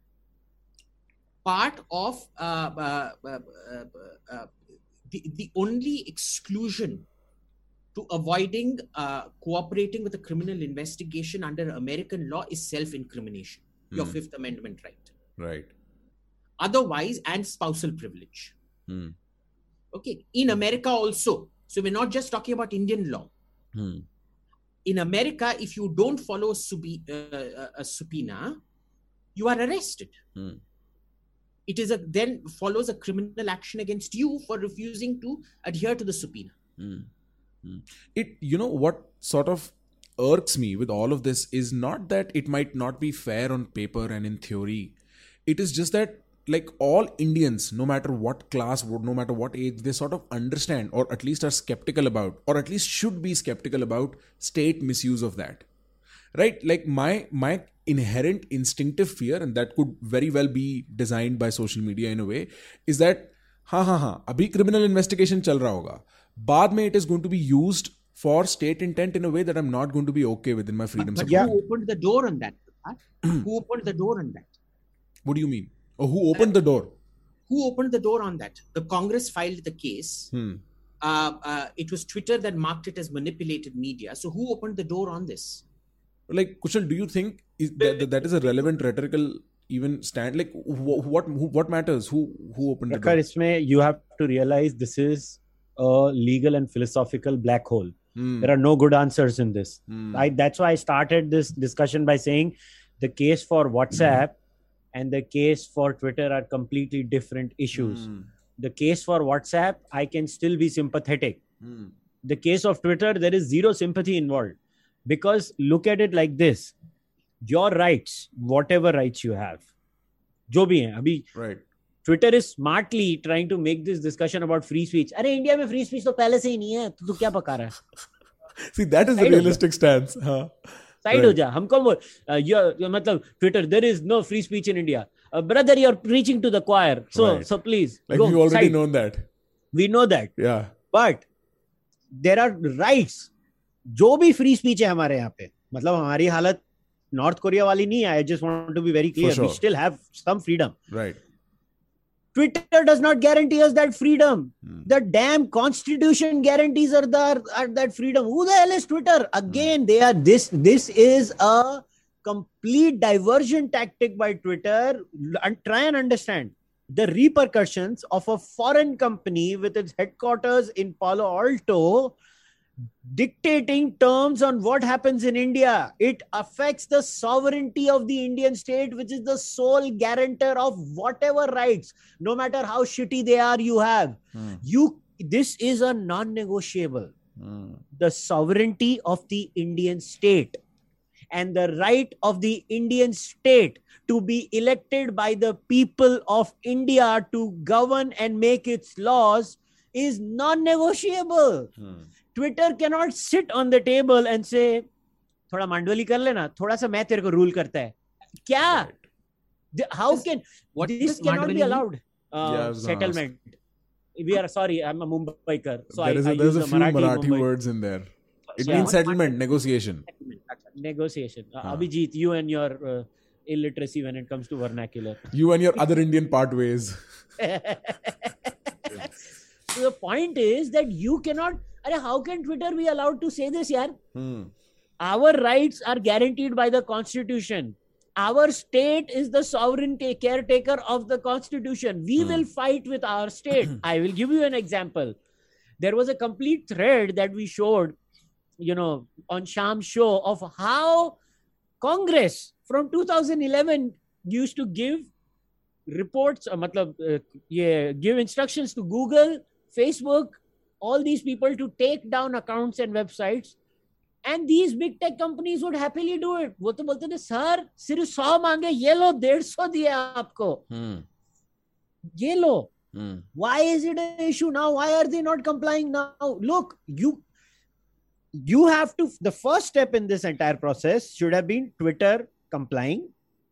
part of uh, uh, uh, uh, uh, the, the only exclusion to avoiding uh, cooperating with a criminal investigation under American law is self-incrimination, your Hmm. Fifth Amendment right. Right. Otherwise, and spousal privilege. Hmm. Okay, in America also. So we're not just talking about Indian law. Hmm. In America, if you don't follow a, sub- uh, a subpoena, you are arrested. Hmm. It is a then follows a criminal action against you for refusing to adhere to the subpoena. Hmm. Hmm. It, you know, what sort of irks me with all of this is not that it might not be fair on paper and in theory. It is just that, like, all Indians, no matter what class, no matter what age, they sort of understand, or at least are skeptical about, or at least should be skeptical about state misuse of that. Right? Like my my inherent instinctive fear, and that could very well be designed by social media in a way, is that ha ha ha, abhi criminal investigation chal raha hoga. Baad mein it is going to be used for state intent in a way that I'm not going to be okay with in my freedoms But, of but Yeah. who opened the door on that? Huh? Who opened the door on that? What do you mean? Oh, who opened the door? Who opened the door on that? The Congress filed the case. Hmm. uh, uh, it was Twitter that marked it as manipulated media. So who opened the door on this? Like, Kushal, do you think is that, that, that is a relevant rhetorical even stand? Like, wh- what who, what matters? Who who opened the door? Isme, you have to realize this is a legal and philosophical black hole. Hmm. There are no good answers in this. Hmm. I, that's why I started this discussion by saying the case for WhatsApp and the case for Twitter are completely different issues. Hmm. The case for WhatsApp, I can still be sympathetic. Hmm. The case of Twitter, there is zero sympathy involved. Because look at it like this. Your rights, whatever rights you have, जो भी हैं, अभी Right. Twitter is smartly trying to make this discussion about free speech. अरे India में free speech तो पहले से ही नहीं है, तो तू क्या पका रहा है? See, that is the Side हो realistic stance. Huh. Side हो जा. हमको बोल, uh, you're, you're, मतलब Twitter, there is no free speech in India. Uh, brother, you're preaching to the choir. So, Right. so please, Like, go we've already side. known that. We know that. Yeah. But there are rights. जो भी free speech है हमारे यहाँ पे, मतलब हमारी हालत north Korea वाली नहीं है. I just want to be very clear. For sure. We still have some freedom. Right. Twitter does not guarantee us that freedom. Hmm. The damn constitution guarantees are, the, are that freedom. Who the hell is Twitter? Again, they are this. This is a complete diversion tactic by Twitter. And try and understand the repercussions of a foreign company with its headquarters in Palo Alto dictating terms on what happens in India. It affects the sovereignty of the Indian state, which is the sole guarantor of whatever rights, no matter how shitty they are, you have. Hmm. You, this is a non-negotiable. Hmm. The sovereignty of the Indian state and the right of the Indian state to be elected by the people of India to govern and make its laws is non-negotiable. Hmm. Twitter cannot sit on the table and say, थोड़ा मांडवली कर लेना, थोड़ा सा मैं तेरे को rule करता है. क्या? The- How can What this does cannot be Mandalini allowed? Uh, Yeah, I was gonna settlement. We are sorry. I'm a Mumbaiker, so I, there is a, I there's use a the few Marathi, Marathi Mumbai. words in there. It Yeah. means settlement, negotiation. Negotiation. Uh, Huh. Abhijit, you and your uh, illiteracy when it comes to vernacular. You and your other Indian part ways. So the point is that you cannot. Arey, how can Twitter be allowed to say this, yaar? Hmm. Our rights are guaranteed by the Constitution. Our state is the sovereign ta- caretaker of the Constitution. We Hmm. will fight with our state. I will give you an example. There was a complete thread that we showed, you know, on Sham's show of how Congress from two thousand eleven used to give reports, uh, matlab, uh, yeah, give instructions to Google, Facebook, all these people to take down accounts and websites. And these big tech companies would happily do it. वो तो बोलते थे sir सिर्फ सौ मांगे ये लो डेढ़ सौ दिया आपको Hmm. ये लो. Hmm. Why is it an issue now? Why are they not complying now? Look, you you have to. The first step in this entire process should have been Twitter complying.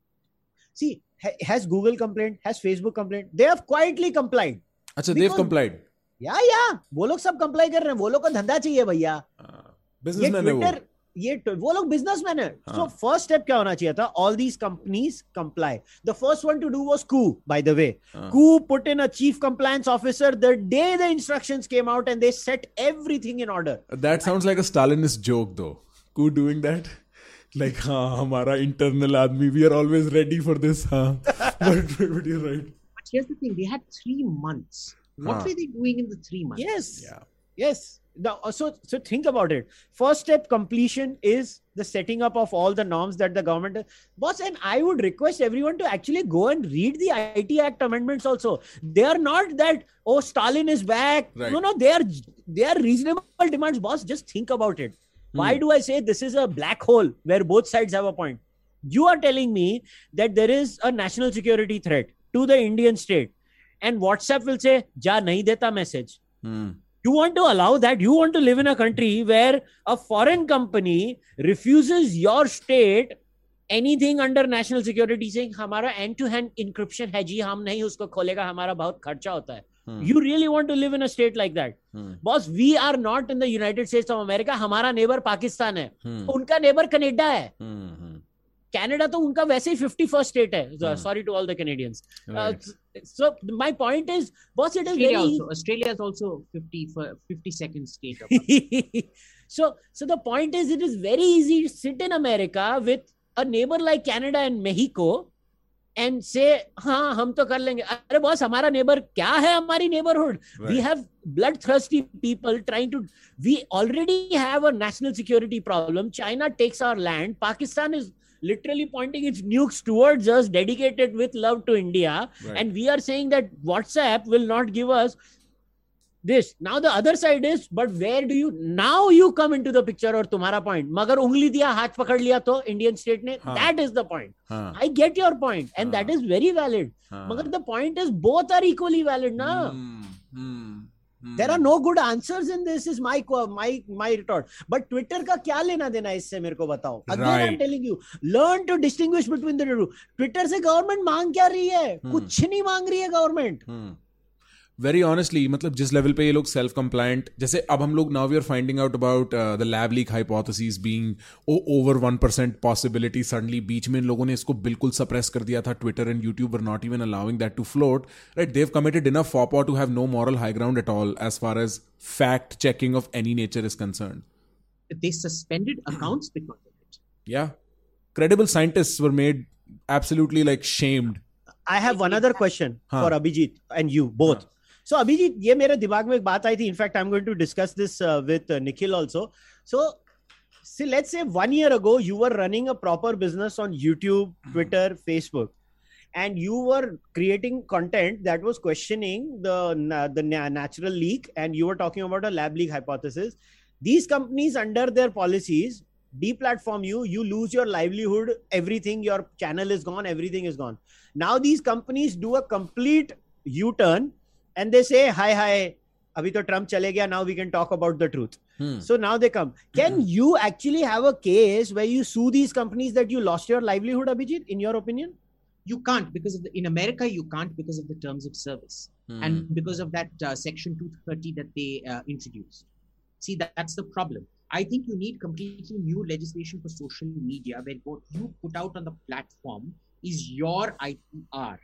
See, ha- has Google complained? Has Facebook complained? They have quietly complied. Achha, they've Because- complied. या या वो लोग सब comply कर रहे हैं. वो लोग को धंधा चाहिए भैया. Uh, ये businessman है वो. ट्विटर ये ट्व- वो लोग बिजनेसमैन है. सो हाँ. फर्स्ट स्टेप क्या होना चाहिए था? All these companies comply. The first one to do was Koo, by the way. हाँ. Koo put in a chief compliance officer the day the instructions came out, and they set everything in order. That sounds like a Stalinist joke though. Who doing that? Like, हाँ, हमारा internal आदमी, we are always ready for this. हाँ. but, but you're right. But here's the thing: they had three months. What Huh. were they doing in the three months? Yes. Yeah. Yes. Now, so so think about it. First step completion is the setting up of all the norms that the government boss. And I would request everyone to actually go and read the I T Act amendments also. They are not that, oh, Stalin is back. Right. No, no, they are they are reasonable demands, boss. Just think about it. Why Hmm. do I say this is a black hole where both sides have a point? You are telling me that there is a national security threat to the Indian state, and WhatsApp will say, "Ja nahi deta message." Hmm. You want to allow that? You want to live in a country where a foreign company refuses your state anything under national security, saying हमारा end to hand encryption है जी, हम नहीं उसको खोलेगा, हमारा बहुत खर्चा होता है. Hmm. You really want to live in a state like that? Hmm. Boss, we are not in the United States of America. हमारा neighbor पाकिस्तान है, Hmm. उनका neighbor कनाडा है. Hmm. Hmm. Canada तो उनका वैसे ही fifty-first state है. Hmm. Sorry to all the Canadians. Right. Uh, so my point is, boss, it is Australia very also. Australia is also fifty for fifty-second state. Of so so the point is, it is very easy to sit in America with a neighbor like Canada and Mexico and say, हाँ हम तो कर लेंगे. अरे boss, हमारा neighbour क्या है? हमारी neighborhood. Right. We have bloodthirsty people trying to. We already have a national security problem. China takes our land. Pakistan is literally pointing its nukes towards us, dedicated with love to India. Right. And we are saying that WhatsApp will not give us this. Now the other side is, but where do you now you come into the picture? और तुम्हारा point, मगर उंगली दिया, हाथ पकड़ लिया तो Indian state ने. हाँ. That is the point. हाँ. I get your point, and हाँ. that is very valid. हाँ. मगर the point is, both are equally valid, na. Hmm. Hmm. Hmm. There are no good answers in this. Is my my my retort. But Twitter का क्या लेना देना इससे मेरे को बताओ. Again, Right. I'm telling you, learn to distinguish between the two. Twitter से government मांग क्या रही है? कुछ नहीं मांग रही है government. Hmm. वेरी ऑनेस्टली, मतलब जिस लेवल पे ये लोग सेल्फ कंप्लायंट, जैसे अब हम लोग now we are finding out about the lab leak hypothesis being over one percent possibility, suddenly बीच में इन लोगों ने इसको बिल्कुल सप्रेस कर दिया था. Twitter and YouTube were not even allowing that to float. Right, they have committed enough फॉपॉ to have no moral high ground at all as far as fact checking of any nature is concerned. They suspended accounts because of it. Yeah, credible scientists were made absolutely like shamed. I have one other question हाँ. for Abhijit and you both. हाँ. So Abhijit, ये मेरे दिमाग में एक बात आई थी. In fact, I'm going to discuss this uh, with uh, Nikhil also. So, see, let's say one year ago you were running a proper business on YouTube, Twitter, Facebook, and you were creating content that was questioning the the natural leak, and you were talking about a lab leak hypothesis. These companies, under their policies, deplatform you. You lose your livelihood. Everything, your channel is gone. Everything is gone. Now these companies do a complete U-turn. And they say, hi, hi, abhi to Trump chale gaya, now we can talk about the truth. Hmm. So now they come. Can you actually have a case where you sue these companies that you lost your livelihood, Abhijit, in your opinion? You can't, because of the, in America, you can't because of the terms of service. Hmm. And because of that uh, section two thirty that they uh, introduced. See, that, that's the problem. I think you need completely new legislation for social media where what you put out on the platform is your I P R.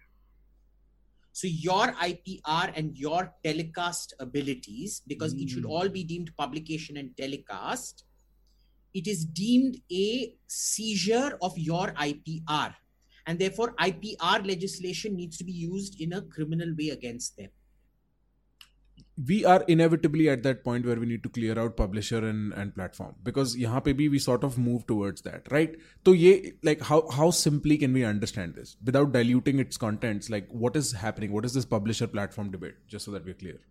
So your I P R and your telecast abilities, because mm. it should all be deemed publication and telecast, it is deemed a seizure of your I P R. And therefore, I P R legislation needs to be used in a criminal way against them. We are inevitably at that point where we need to clear out publisher and, and platform, because yahan pe bhi we sort of move towards that, right? So ye, like how how simply can we understand this without diluting its contents? Like what is happening? What is this publisher platform debate? Just so that we're clear.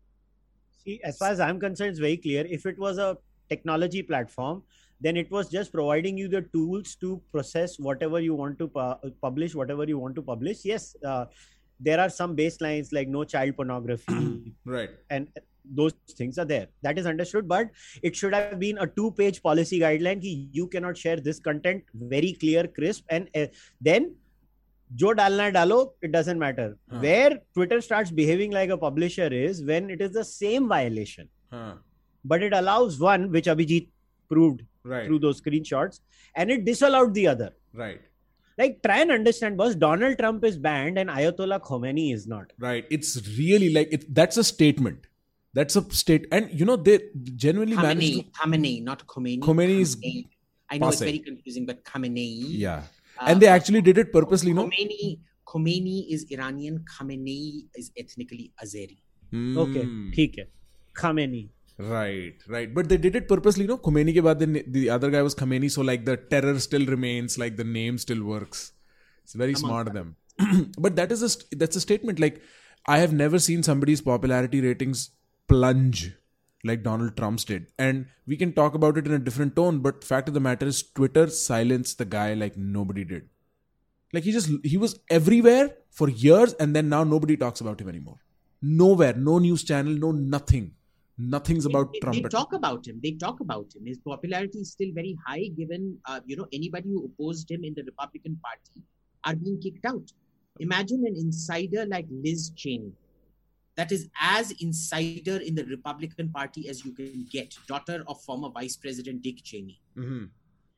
See, as far as I'm concerned, it's very clear. If it was a technology platform, then it was just providing you the tools to process whatever you want to pu- publish, whatever you want to publish. Yes, uh, there are some baselines like no child pornography, right? And those things are there. That is understood, but it should have been a two-page policy guideline कि you cannot share this content, very clear, crisp, and uh, then जो डालना है डालो, it doesn't matter. Huh. Where Twitter starts behaving like a publisher is when it is the same violation, huh. but it allows one, which Abhijit proved right. through those screenshots, and it disallowed the other. Right. Like, try and understand, boss. Donald Trump is banned and Ayatollah Khomeini is not. Right. It's really like, it, that's a statement. That's a state. And, you know, they genuinely Khamenei, managed to... Khamenei, not Khomeini. Khomeini is... I know passe. It's very confusing, but Khamenei. Yeah. Uh, and they actually did it purposely, no? Khomeini, Khomeini is Iranian. Khamenei is ethnically Azeri. Mm. Okay. ठीक है. Khamenei. Right, right. But they did it purposely, no? Khomeini ke baad, the, the other guy was Khamenei, so like the terror still remains, like the name still works. It's very Come smart of them. But that is a, that's a statement. Like, I have never seen somebody's popularity ratings plunge like Donald Trump's did. And we can talk about it in a different tone, but fact of the matter is Twitter silenced the guy like nobody did. Like he just, he was everywhere for years and then now nobody talks about him anymore. Nowhere, no news channel, no nothing. Nothing's about they, Trump. They talk about him. They talk about him. His popularity is still very high given, uh, you know, anybody who opposed him in the Republican Party are being kicked out. Imagine an insider like Liz Cheney. That is as insider in the Republican Party as you can get. Daughter of former Vice President Dick Cheney. Mm-hmm.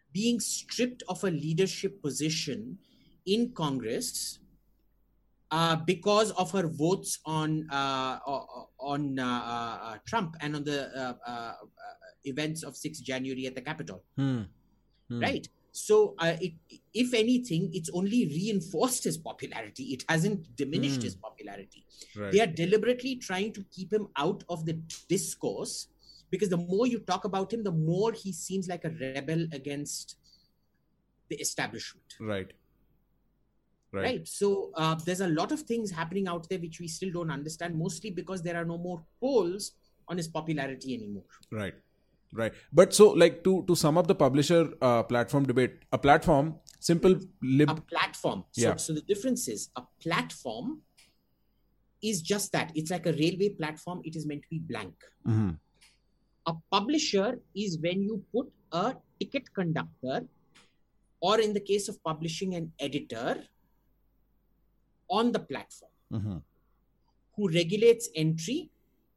being stripped of a leadership position in Congress uh, because of her votes on uh, on uh, uh, Trump and on the uh, uh, events of sixth January at the Capitol. Hmm. Hmm. Right. So, uh, it, if anything, it's only reinforced his popularity. It hasn't diminished Hmm. his popularity. Right. They are deliberately trying to keep him out of the discourse, because the more you talk about him, the more he seems like a rebel against the establishment. Right. Right. Right. So uh, there's a lot of things happening out there which we still don't understand, mostly because there are no more polls on his popularity anymore. Right. Right. But so, like, to to sum up the publisher uh, platform debate, a platform, simple lib. A platform. So, Yeah. so the difference is a platform is just that. It's like a railway platform. It is meant to be blank. Mhm. A publisher is when you put a ticket conductor, or in the case of publishing, an editor, on the platform Mhm. who regulates entry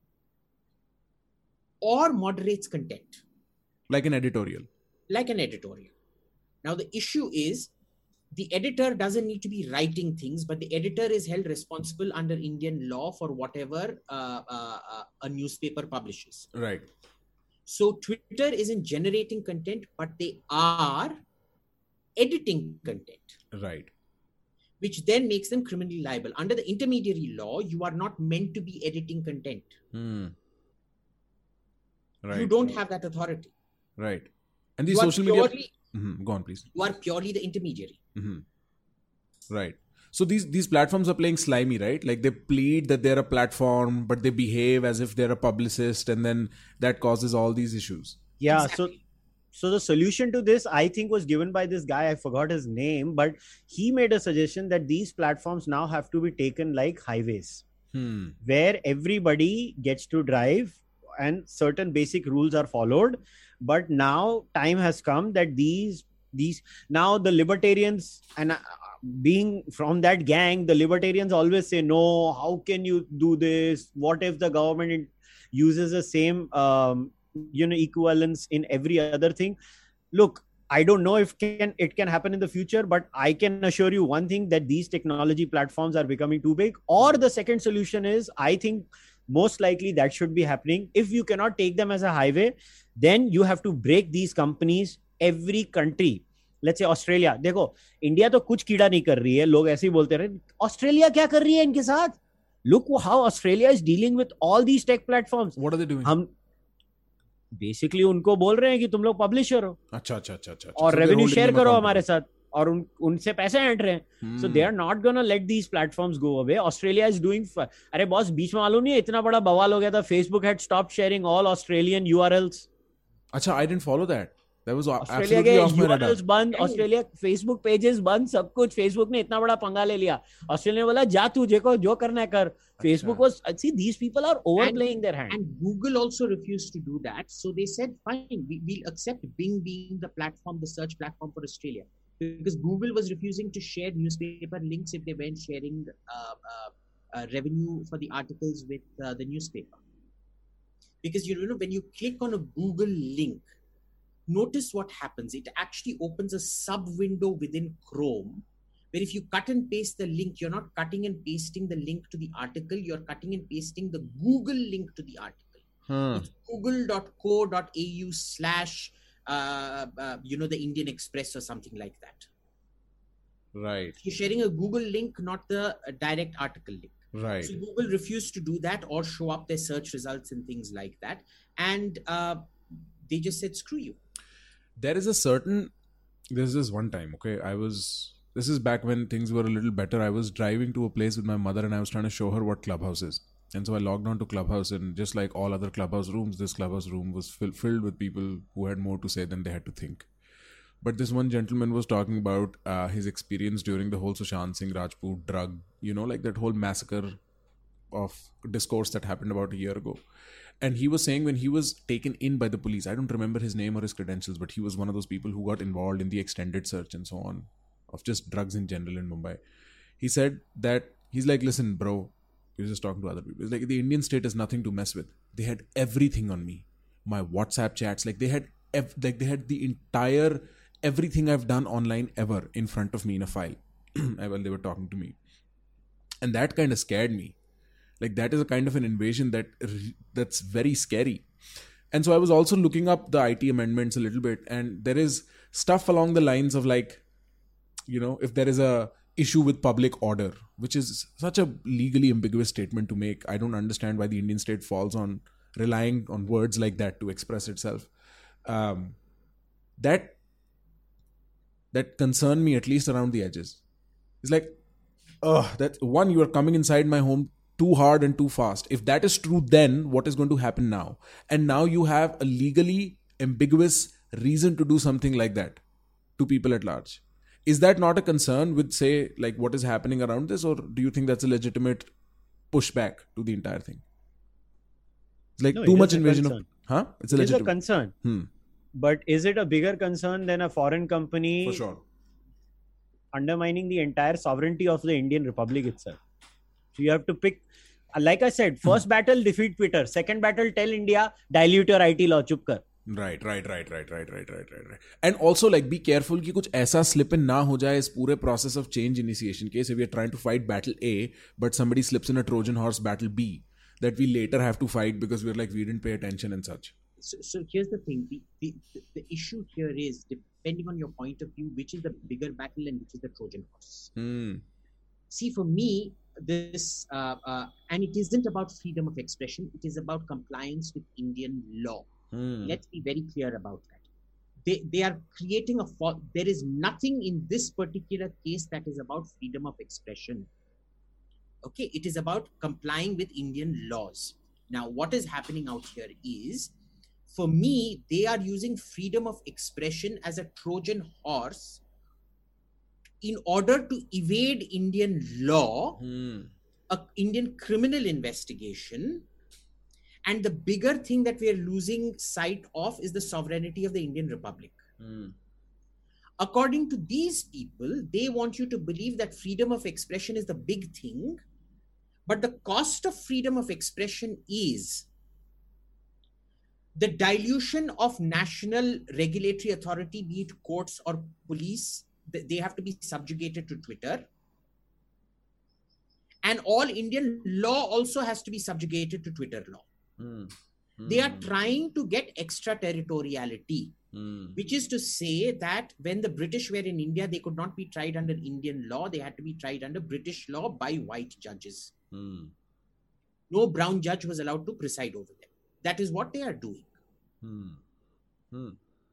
or moderates content, Like an editorial. like an editorial. Now, the issue is the editor doesn't need to be writing things, but the editor is held responsible under Indian law for whatever uh, uh, uh, a newspaper publishes. Right. So Twitter isn't generating content, but they are editing content, Right. which then makes them criminally liable. Under the intermediary law, you are not meant to be editing content. Hmm. Right. You don't have that authority. Right. And these You are social media. purely, Mhm. Go on, please. you are purely the intermediary. Hmm. Right. So these these platforms are playing slimy, right? Like they plead that they're a platform, but they behave as if they're a publicist, and then that causes all these issues. Yeah. Exactly. So, so the solution to this, I think, was given by this guy. I forgot his name, but he made a suggestion that these platforms now have to be taken like highways, Hmm. where everybody gets to drive and certain basic rules are followed. But now time has come that these these now the libertarians, and uh, being from that gang, the libertarians always say, no, how can you do this? What if the government uses the same um, you know equivalence in every other thing? Look, I don't know if can it can happen in the future, but I can assure you one thing, that these technology platforms are becoming too big. Or the second solution is, I think most likely that should be happening. If you cannot take them as a highway, then you have to break these companies. Every country, let's say Australia, देखो India तो कुछ कीड़ा नहीं कर रही है, लोग ऐसे ही बोलते रहे, ऑस्ट्रेलिया क्या कर रही है इनके साथ? Look how Australia is dealing with all these tech platforms. What are they doing? हम बेसिकली उनको बोल रहे हैं कि तुम लोग पब्लिशर हो अच्छा अच्छा अच्छा अच्छा और रेवेन्यू शेयर करो हमारे साथ, और उन उनसे पैसे ऐंठ रहे हैं. So they are not gonna let these platforms go away. Australia is doing. अरे बॉस, बीच में मालूम नहीं है इतना बड़ा बवाल हो गया था, Facebook had stopped sharing all Australian U R Ls. अच्छा, I didn't follow that. That was Australia absolutely के off my radar. यूआरएल्स बंद, ऑस्ट्रेलिया फेसबुक पेजेस बंद, सब कुछ. फेसबुक ने इतना बड़ा पंगा ले लिया. ऑस्ट्रेलिया ने बोला जा तू जेको जो करना है कर. Facebook was, see, these people are overplaying their hand. And Google also refused to do that. So they said, fine, we, we'll accept Bing being the platform, the search platform for Australia. Because Google was refusing to share newspaper links if they weren't sharing uh, uh, uh, revenue for the articles with uh, the newspaper. Because, you know, when you click on a Google link, notice what happens. It actually opens a sub window within Chrome, where if you cut and paste the link, you're not cutting and pasting the link to the article, you're cutting and pasting the Google link to the article. Hmm. It's google dot co dot a u slash, uh, uh, you know, the Indian Express or something like that. Right. You're sharing a Google link, not the uh, direct article link. Right. So Google refused to do that or show up their search results and things like that. And uh, they just said, screw you. There is a certain, there's this one time, okay, I was, this is back when things were a little better. I was driving to a place with my mother and I was trying to show her what Clubhouse is. And so I logged on to Clubhouse, and just like all other Clubhouse rooms, this Clubhouse room was fill, filled with people who had more to say than they had to think. But this one gentleman was talking about uh, his experience during the whole Sushant Singh Rajput drug, you know, like that whole massacre of discourse that happened about a year ago. And he was saying when he was taken in by the police, I don't remember his name or his credentials, but he was one of those people who got involved in the extended search and so on of just drugs in general in Mumbai. He said that, he's like, listen, bro, he was just talking to other people. It's like, the Indian state is nothing to mess with. They had everything on me. My WhatsApp chats, like they had, ev- like they had the entire everything I've done online ever in front of me in a file while they were talking to me. And that kind of scared me. Like, that is a kind of an invasion that that's very scary. And so I was also looking up the I T amendments a little bit, and there is stuff along the lines of like, you know, if there is a issue with public order, which is such a legally ambiguous statement to make. I don't understand why the Indian state falls on relying on words like that to express itself. Um, that that concerned me, at least around the edges. It's like, oh, that one, you are coming inside my home too hard and too fast. If that is true, then what is going to happen now? And now you have a legally ambiguous reason to do something like that to people at large. Is that not a concern with, say, like what is happening around this? Or do you think that's a legitimate pushback to the entire thing? It's like no, too much invasion of... Huh? It's a, it is a concern. Hmm. But is it a bigger concern than a foreign company For sure. undermining the entire sovereignty of the Indian Republic itself? So you have to pick, like I said, first battle, defeat Twitter. Second battle, tell India, dilute your I T law, chup kar. Right, right, right, right, right, right, right, right, right. And also, like, be careful कि कुछ ऐसा slip in ना हो जाए इस पूरे process of change initiation case. If we are trying to fight battle A, but somebody slips in a Trojan horse battle B, that we later have to fight because we're like, we didn't pay attention and such. So, so here's the thing. The, the, the issue here is, depending on your point of view, which is the bigger battle and which is the Trojan horse. Hmm. See, for me, this, uh, uh, and it isn't about freedom of expression, it is about compliance with Indian law. Hmm. Let's be very clear about that. They they are creating a fault. There is nothing in this particular case that is about freedom of expression. Okay, it is about complying with Indian laws. Now, what is happening out here is, for me, they are using freedom of expression as a Trojan horse in order to evade Indian law, Hmm. a Indian criminal investigation. And the bigger thing that we are losing sight of is the sovereignty of the Indian Republic. Hmm. According to these people, they want you to believe that freedom of expression is the big thing. But the cost of freedom of expression is the dilution of national regulatory authority, be it courts or police. They have to be subjugated to Twitter. And all Indian law also has to be subjugated to Twitter law. Hmm. Hmm. They are trying to get extraterritoriality, Hmm. which is to say that when the British were in India, they could not be tried under Indian law. They had to be tried under British law by white judges. Hmm. No brown judge was allowed to preside over them. That is what they are doing. Hmm. Hmm.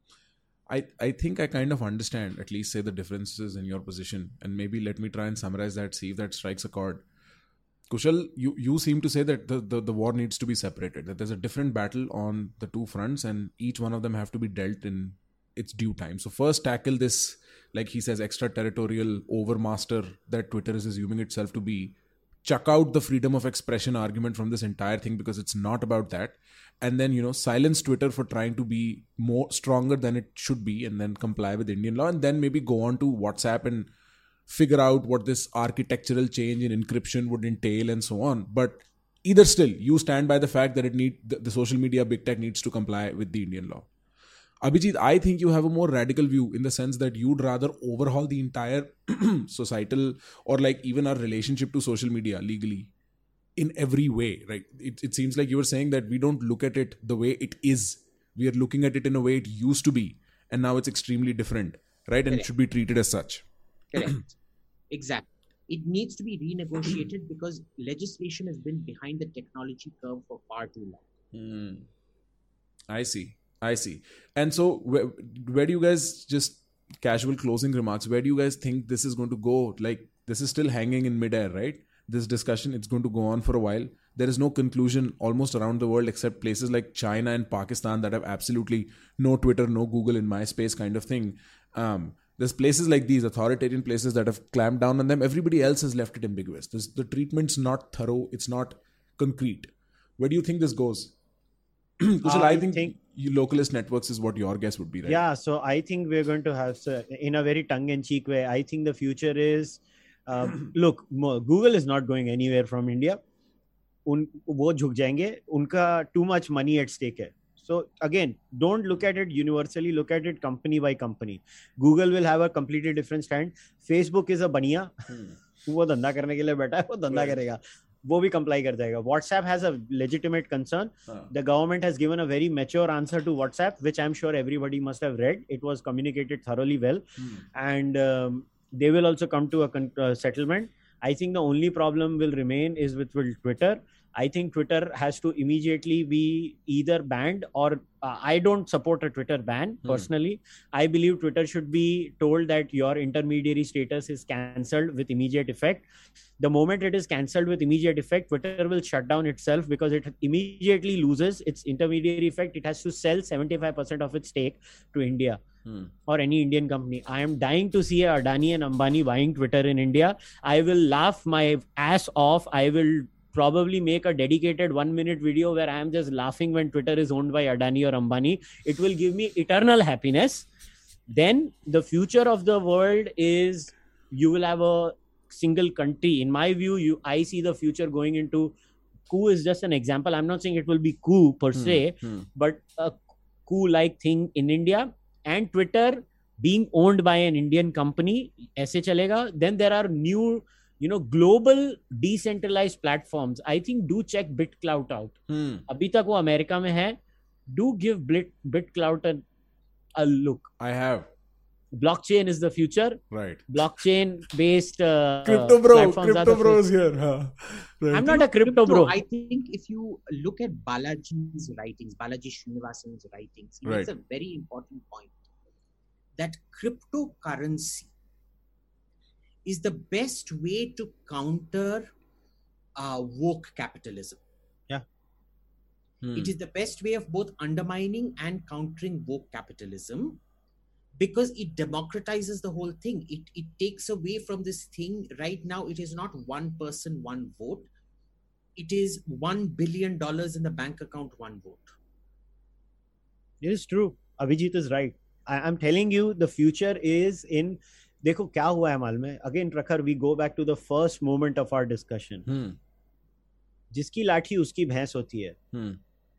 I, I think I kind of understand, at least say the differences in your position, and maybe let me try and summarize that, see if that strikes a chord. Kushal, you, you seem to say that the, the, the war needs to be separated, that there's a different battle on the two fronts and each one of them have to be dealt in its due time. So first tackle this, like he says, extraterritorial overmaster that Twitter is assuming itself to be. Chuck out the freedom of expression argument from this entire thing because it's not about that. And then, you know, silence Twitter for trying to be more stronger than it should be and then comply with Indian law, and then maybe go on to WhatsApp and figure out what this architectural change in encryption would entail and so on. But either still, you stand by the fact that it need the, the social media big tech needs to comply with the Indian law. Abhijit, I think you have a more radical view in the sense that you'd rather overhaul the entire societal or like even our relationship to social media legally in every way, right? It, it seems like you were saying that we don't look at it the way it is. We are looking at it in a way it used to be. And now it's extremely different, right? And Correct. It should be treated as such. Correct. Exactly. It needs to be renegotiated because legislation has been behind the technology curve for far too long. Hmm. I see. I see. And so where, where do you guys, just casual closing remarks, where do you guys think this is going to go? Like, this is still hanging in midair, right? This discussion, it's going to go on for a while. There is no conclusion almost around the world except places like China and Pakistan that have absolutely no Twitter, no Google in my space kind of thing. Um, There's places like these, authoritarian places that have clamped down on them. Everybody else has left it ambiguous. This, the treatment's not thorough. It's not concrete. Where do you think this goes? Kushal, I, I think, think you, localist networks is what your guess would be, right? Yeah, so I think we're going to have, so in a very tongue-in-cheek way, I think the future is, um, look, Google is not going anywhere from India. Un, wo jhuk jayenge. Unka too much money at stake hai. So again, don't look at it universally, look at it company by company. Google will have a completely different stand. Facebook is a baniya. Hmm. वो धंधा करने के लिए बैठा है, वो धंधा करेगा, वो भी comply कर जाएगा. WhatsApp has a legitimate concern. Huh. The government has given a very mature answer to WhatsApp, which I'm sure everybody must have read. It was communicated thoroughly well. Hmm. And um, they will also come to a con- uh, settlement. I think the only problem will remain is with, with Twitter. I think Twitter has to immediately be either banned or uh, I don't support a Twitter ban personally. Hmm. I believe Twitter should be told that your intermediary status is cancelled with immediate effect. The moment it is cancelled with immediate effect, Twitter will shut down itself because it immediately loses its intermediary effect. It has to sell seventy-five percent of its stake to India. Hmm. Or any Indian company. I am dying to see Adani and Ambani buying Twitter in India. I will laugh my ass off. I will probably make a dedicated one minute video where I am just laughing when Twitter is owned by Adani or Ambani. It will give me eternal happiness. Then the future of the world is you will have a single country. In my view, you I see the future going into coup is just an example. I'm not saying it will be coup per se, hmm. Hmm. but a coup-like thing in India. And Twitter being owned by an Indian company, aise chalega. Then there are new, you know, global decentralized platforms. I think do check BitClout out. Hmm. Abhi tak wo America mein hai. Do give Bit BitClout a, a look. I have. Blockchain is the future. Right. Blockchain based uh, crypto bro. Crypto bro is here. Huh. Right. I'm not a crypto bro. I think if you look at Balaji's writings, Balaji Srinivasan's writings, he right. makes a very important point. That cryptocurrency is the best way to counter uh, woke capitalism. Yeah. Hmm. It is the best way of both undermining and countering woke capitalism because it democratizes the whole thing. It, it takes away from this thing. Right now, it is not one person, one vote. It is one billion dollars in the bank account, one vote. It is true. Abhijit is right. I'm telling you, the future is in. देखो क्या हुआ है मालूम है? Again, Prakhar, we go back to the first moment of our discussion. Hmm. जिसकी लाठी उसकी भैंस होती है. Hmm.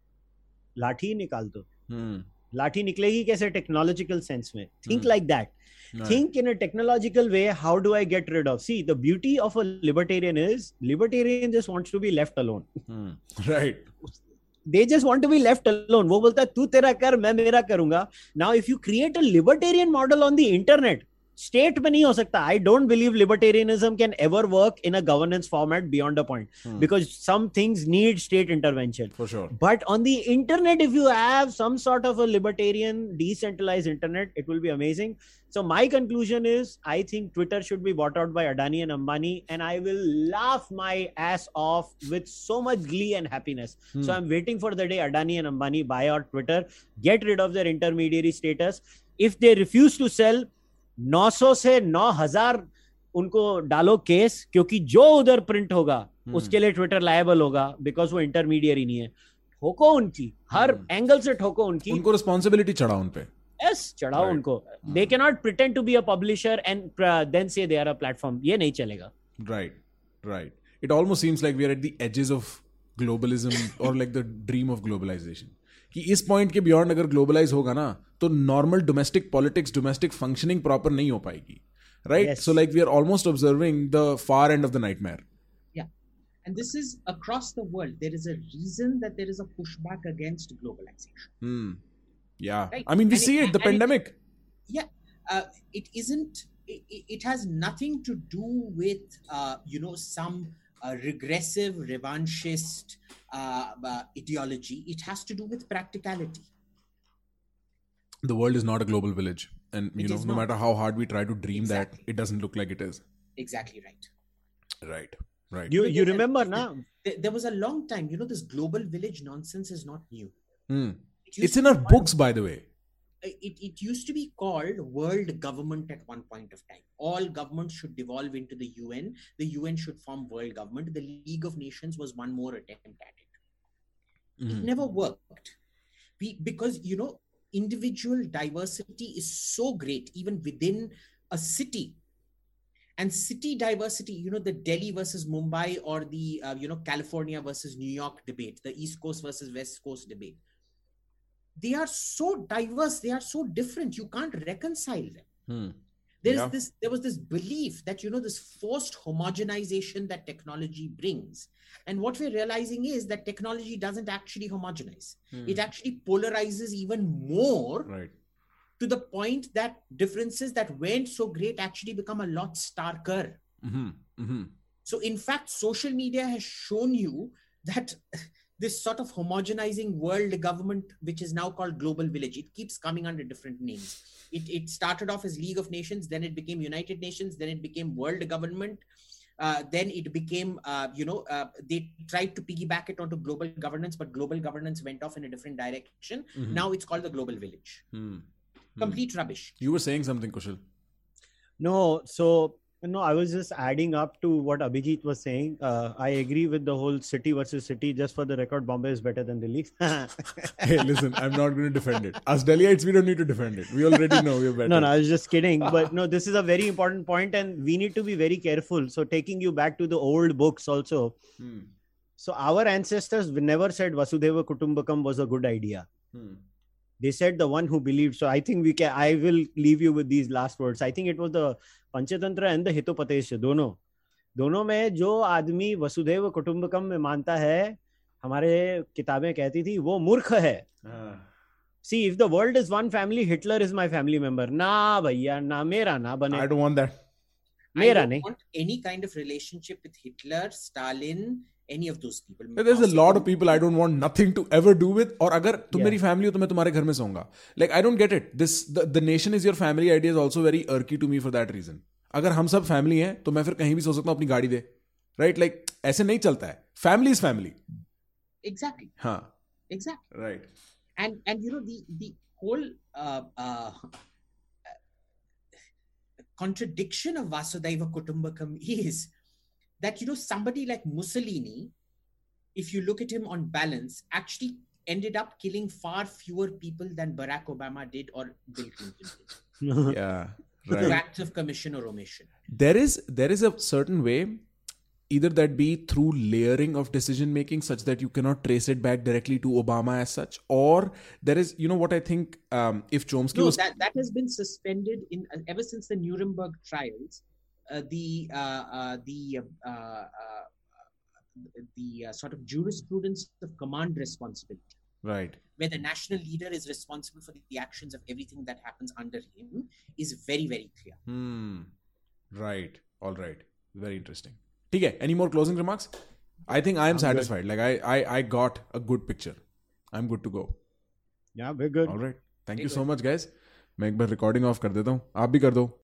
लाठी निकाल दो. Hmm. लाठी निकलेगी कैसे technological sense में? Think hmm. like that. No. Think in a technological way. How do I get rid of? See, the beauty of a libertarian is libertarian just wants to be left alone. Hmm. Right. They just want to be left alone. वो बोलता है तू तेरा कर मैं मेरा करूंगा. Now if you create a libertarian model on the internet, state में नहीं हो सकता. I don't believe libertarianism can ever work in a governance format beyond a point hmm. because some things need state intervention. For sure. But on the internet, if you have some sort of a libertarian decentralized internet, it will be amazing. So my conclusion is, I think Twitter should be bought out by Adani and Ambani, and I will laugh my ass off with so much glee and happiness. Hmm. So I'm waiting for the day Adani and Ambani buy out Twitter, get rid of their intermediary status. If they refuse to sell, nine hundred से nine thousand उनको डालो case, क्योंकि जो उधर print होगा hmm. उसके लिए Twitter liable होगा, बिकॉज वो इंटरमीडियरी नहीं है. ठोको उनकी, हर एंगल hmm. से ठोको उनकी, उनको रिस्पॉन्सिबिलिटी चढ़ाओ उन पे. Yes, चढ़ाओ right. उनको. hmm. They cannot pretend to be a publisher and uh, then say they are a platform. ये नहीं चलेगा. Right, right. It almost seems like we are at the edges of globalism or like the dream of globalization. कि इस point के beyond अगर globalise होगा ना तो normal domestic politics, domestic functioning proper नहीं हो पाएगी. Right. So like we are almost observing the far end of the nightmare. Yeah, and this is across the world. There is a reason that there is a pushback against globalization. Hmm. Yeah. Right? I mean, we and see it, it the pandemic. It, yeah. Uh, it isn't. It, it has nothing to do with uh, you know some uh, regressive revanchist uh, uh, ideology. It has to do with practicality. The world is not a global village, and you it know, no not. matter how hard we try to dream exactly. that, it doesn't look like it is. Exactly right. Right. Right. You you remember now? There, there was a long time. You know, this global village nonsense is not new. Hmm. It it's in our books, by the way. It, it used to be called world government at one point of time. All governments should devolve into the U N. The U N should form world government. The League of Nations was one more attempt at it. Mm-hmm. It never worked. We, because, you know, individual diversity is so great, even within a city. And city diversity, you know, the Delhi versus Mumbai or the, uh, you know, California versus New York debate, the East Coast versus West Coast debate. they are so diverse, they are so different, you can't reconcile them. Hmm. There is Yeah. this, there was this belief that, you know, this forced homogenization that technology brings. And what we're realizing is that technology doesn't actually homogenize. Hmm. It actually polarizes even more, Right. to the point that differences that weren't so great actually become a lot starker. Mm-hmm. Mm-hmm. So in fact, social media has shown you that this sort of homogenizing world government, which is now called Global Village, it keeps coming under different names. It, it started off as League of Nations, then it became United Nations, then it became World Government. Uh, then it became, uh, you know, uh, they tried to piggyback it onto global governance, but global governance went off in a different direction. Mhm. Now it's called the Global Village. Hmm. Complete rubbish. You were saying something, Kushal. No, so no, I was just adding up to what Abhijit was saying. Uh, I agree with the whole city versus city. Just for the record, Bombay is better than Delhi. Hey, listen, I'm not going to defend it. Us Delhiites, we don't need to defend it. We already know we're better. No, no, I was just kidding. But no, this is a very important point, and we need to be very careful. So, taking you back to the old books also. Hmm. So, our ancestors never said Vasudhaiva Kutumbakam was a good idea. Hmm. They said the one who believed. So, I think we can. I will leave you with these last words. I think it was the Panchatantra and the Hitopadesh, दोनों दोनों में जो आदमी वसुधैव कुटुंबकम में मानता है, हमारे किताबें कहती थी वो मूर्ख है. Ah. See, if the world is one family, Hitler is my family member. Na भैया ना मेरा ना बने. I don't want that. I मेरा don't नहीं. want any kind of relationship with Hitler, Stalin, any of those people. There's a lot of people I don't want nothing to ever do with. और अगर तुम Yeah. मेरी family हो तो मैं तुम्हारे घर में सोऊंगा. Like I don't get it. This the, the nation is your family idea is also very irky to me for that reason. अगर हम सब family हैं तो मैं फिर कहीं भी सो सकता हूँ अपनी गाड़ी दे. Right? Like ऐसे नहीं चलता है. Family is family. Exactly. हाँ. Exactly. Right. And and you know the the whole uh, uh, contradiction of Vasudhaiva Kutumbakam is that, you know, somebody like Mussolini, if you look at him on balance, actually ended up killing far fewer people than Barack Obama did or Bill Clinton did. Yeah. Through Right. acts of commission or omission. There is there is a certain way, either that be through layering of decision making such that you cannot trace it back directly to Obama as such, or there is, you know what I think, um, if Chomsky No, was that, that has been suspended in uh, ever since the Nuremberg trials. Uh, the uh, uh, the uh, uh, the uh, sort of jurisprudence of command responsibility, right. where the national leader is responsible for the actions of everything that happens under him, is very, very clear. Hmm. Right. All right. Very interesting. Okay. Any more closing remarks? I think I am I'm satisfied. Like I, I, I got a good picture. I'm good to go. Yeah, we're good. All right. Thank Very you so good. much, guys. मैं एक बार recording of कर देता हूँ. आप भी कर दो.